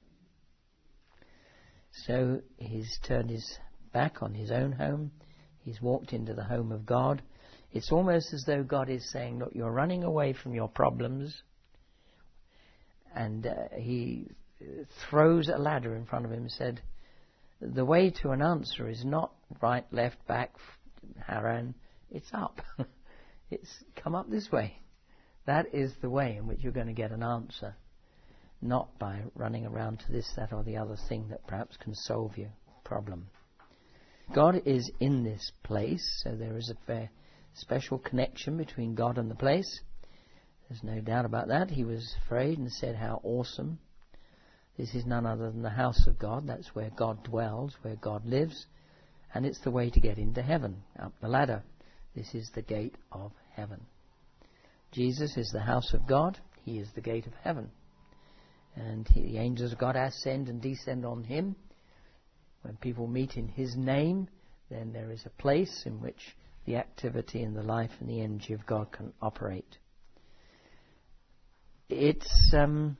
So he's turned his back on his own home. He's walked into the home of God. It's almost as though God is saying, look, you're running away from your problems. And uh, he throws a ladder in front of him and said, the way to an answer is not right, left, back, Haran. It's up. It's come up this way. That is the way in which you're going to get an answer. Not by running around to this, that or the other thing that perhaps can solve your problem. God is in this place, so there is a very special connection between God and the place. There's no doubt about that. He was afraid and said, how awesome. This is none other than the house of God. That's where God dwells, where God lives. And it's the way to get into heaven, up the ladder. This is the gate of heaven. Jesus is the house of God. He is the gate of heaven. And he, the angels of God ascend and descend on him. When people meet in his name, then there is a place in which the activity and the life and the energy of God can operate. It's um,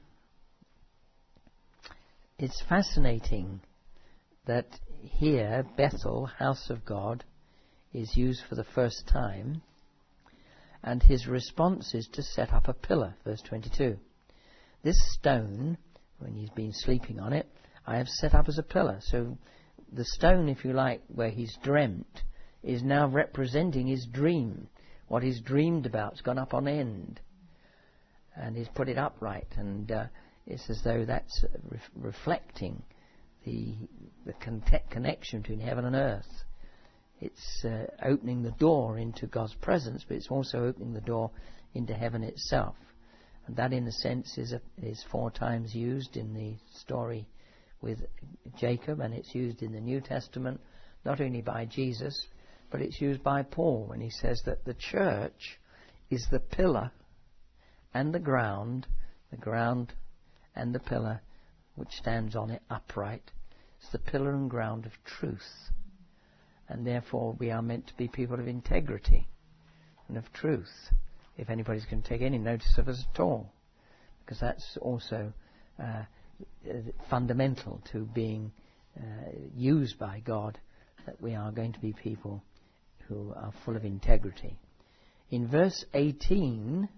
it's fascinating that here, Bethel, house of God, is used for the first time. And his response is to set up a pillar, verse twenty-two. This stone, when he's been sleeping on it, I have set up as a pillar. So the stone, if you like, where he's dreamt, is now representing his dream. What he's dreamed about has gone up on end. And he's put it upright. And uh, it's as though that's re- reflecting the, the con- connection between heaven and earth. It's uh, opening the door into God's presence, but it's also opening the door into heaven itself. And that, in a sense, is, a, is four times used in the story with Jacob, and it's used in the New Testament, not only by Jesus, but it's used by Paul when he says that the church is the pillar and the ground, the ground and the pillar which stands on it upright. It's the pillar and ground of truth. And therefore we are meant to be people of integrity and of truth, if anybody's going to take any notice of us at all. Because that's also uh, fundamental to being uh, used by God, that we are going to be people who are full of integrity. In verse eighteen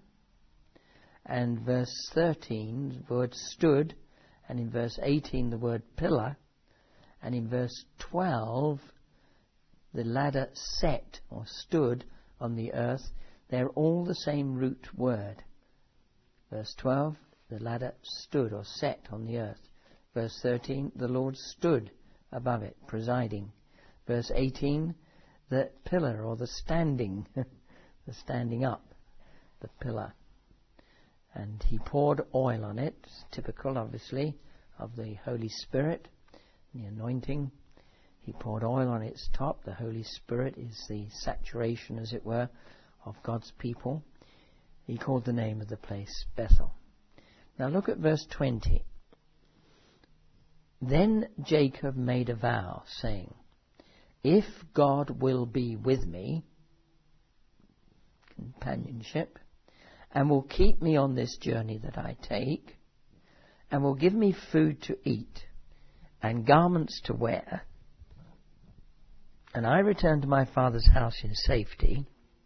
and verse thirteen, the word stood, and in verse eighteen the word pillar, and in verse twelve the ladder set or stood on the earth. They're all the same root word. Verse twelve, the ladder stood or set on the earth. Verse thirteen, the Lord stood above it, presiding. Verse eighteen, the pillar or the standing, the standing up, the pillar. And he poured oil on it, typical obviously of the Holy Spirit, the anointing. He poured oil on its top. The Holy Spirit is the saturation, as it were, of God's people. He called the name of the place Bethel. Now look at verse twenty. Then Jacob made a vow, saying, if God will be with me, companionship, and will keep me on this journey that I take, and will give me food to eat, and garments to wear, and I return to my father's house in safety,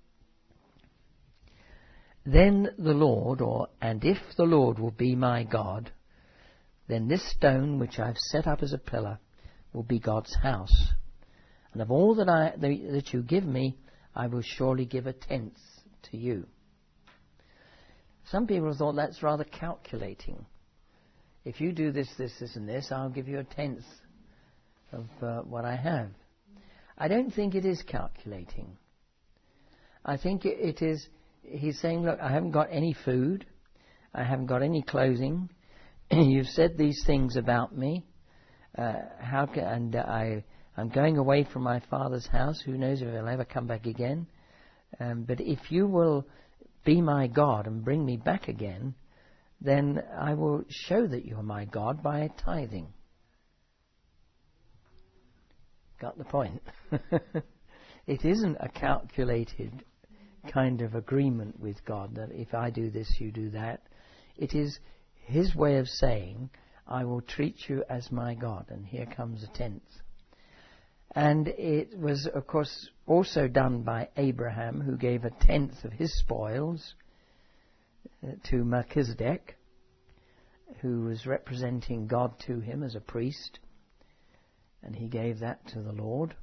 then the Lord, or and if the Lord will be my God, then this stone which I have set up as a pillar will be God's house. And of all that I that you give me, I will surely give a tenth to you. Some people have thought that's rather calculating. If you do this, this, this, and this, I'll give you a tenth of uh, what I have. I don't think it is calculating. I think it, it is, he's saying, look, I haven't got any food. I haven't got any clothing. You've said these things about me. Uh, how can, and uh, I, I'm going away from my father's house. Who knows if I'll ever come back again. Um, but if you will be my God and bring me back again, then I will show that you are my God by tithing. Got the point? It isn't a calculated kind of agreement with God that if I do this, you do that. It is his way of saying, I will treat you as my God, and here comes a tenth. And it was, of course, also done by Abraham, who gave a tenth of his spoils uh, to Melchizedek, who was representing God to him as a priest, and he gave that to the Lord.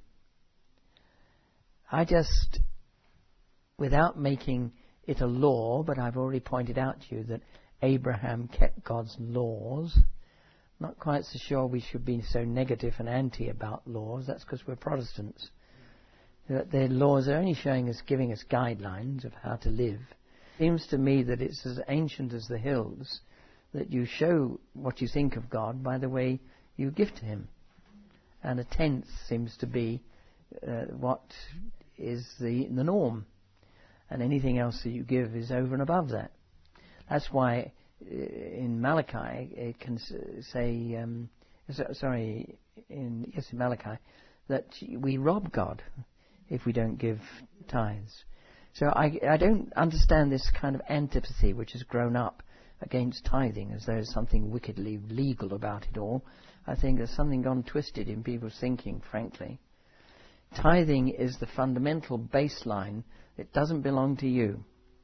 I just, without making it a law, but I've already pointed out to you that Abraham kept God's laws. Not quite so sure we should be so negative and anti about laws. That's because we're Protestants. Their laws are only showing us, giving us guidelines of how to live. It seems to me that it's as ancient as the hills, that you show what you think of God by the way you give to him. And a tenth seems to be uh, what is the, the norm. And anything else that you give is over and above that. That's why in Malachi it can say, um, sorry, in yes in Malachi, that we rob God if we don't give tithes. So I, I don't understand this kind of antipathy which has grown up against tithing, as there's something wickedly legal about it all. I think there's something gone twisted in people's thinking, frankly. Tithing is the fundamental baseline. It doesn't belong to you.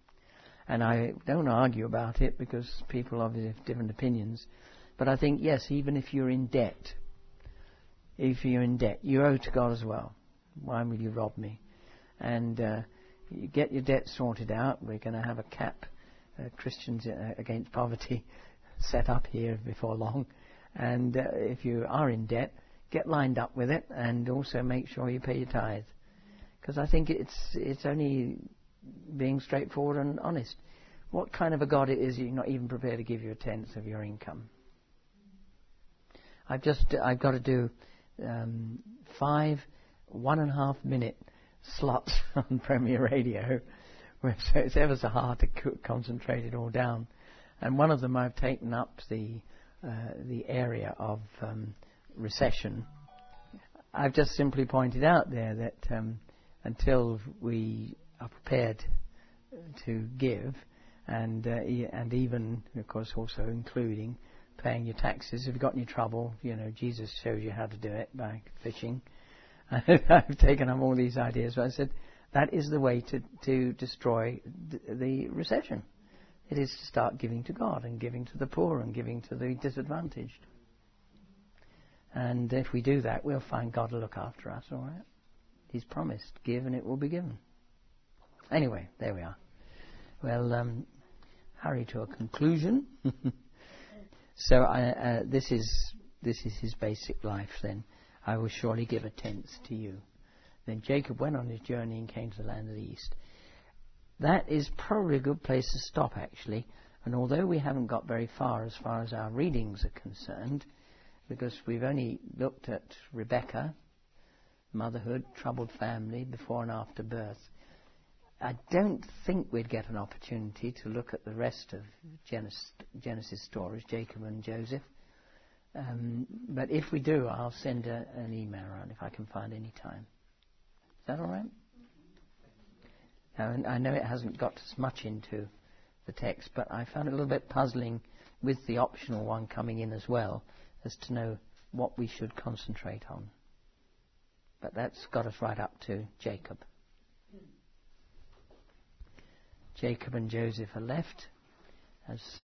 And I don't argue about it because people obviously have different opinions. But I think, yes, even if you're in debt, if you're in debt, you owe to God as well. Why will you rob me? And uh, you get your debt sorted out. We're going to have a CAP, uh, Christians Against Poverty, set up here before long. And uh, if you are in debt, get lined up with it, and also make sure you pay your tithe. Because I think it's it's only being straightforward and honest. What kind of a God it is you're not even prepared to give you a tenth of your income? I've just I've got to do um, five one and a half minute slots on Premier Radio, where so it's ever so hard to co- concentrate it all down. And one of them I've taken up the uh, the area of um, recession. I've just simply pointed out there that um, until we are prepared to give, and uh, e- and even, of course, also including paying your taxes. If you've got any trouble, you know, Jesus shows you how to do it by fishing. I've taken up all these ideas, but I said that is the way to, to destroy th- the recession. It is to start giving to God and giving to the poor and giving to the disadvantaged. And if we do that, we'll find God will look after us, all right? He's promised, give and it will be given. Anyway, there we are. Well, um, hurry to a conclusion. So I, uh, this is this is his basic life then. I will surely give a tenth to you. Then Jacob went on his journey and came to the land of the east. That is probably a good place to stop, actually. And although we haven't got very far as far as our readings are concerned, because we've only looked at Rebecca, motherhood, troubled family, before and after birth, I don't think we'd get an opportunity to look at the rest of Genesis, Genesis stories, Jacob and Joseph. Um, but if we do, I'll send a, an email around if I can find any time. Is that all right? Now, I know it hasn't got as much into the text, but I found it a little bit puzzling with the optional one coming in as well, as to know what we should concentrate on. But that's got us right up to Jacob. Jacob and Joseph are left as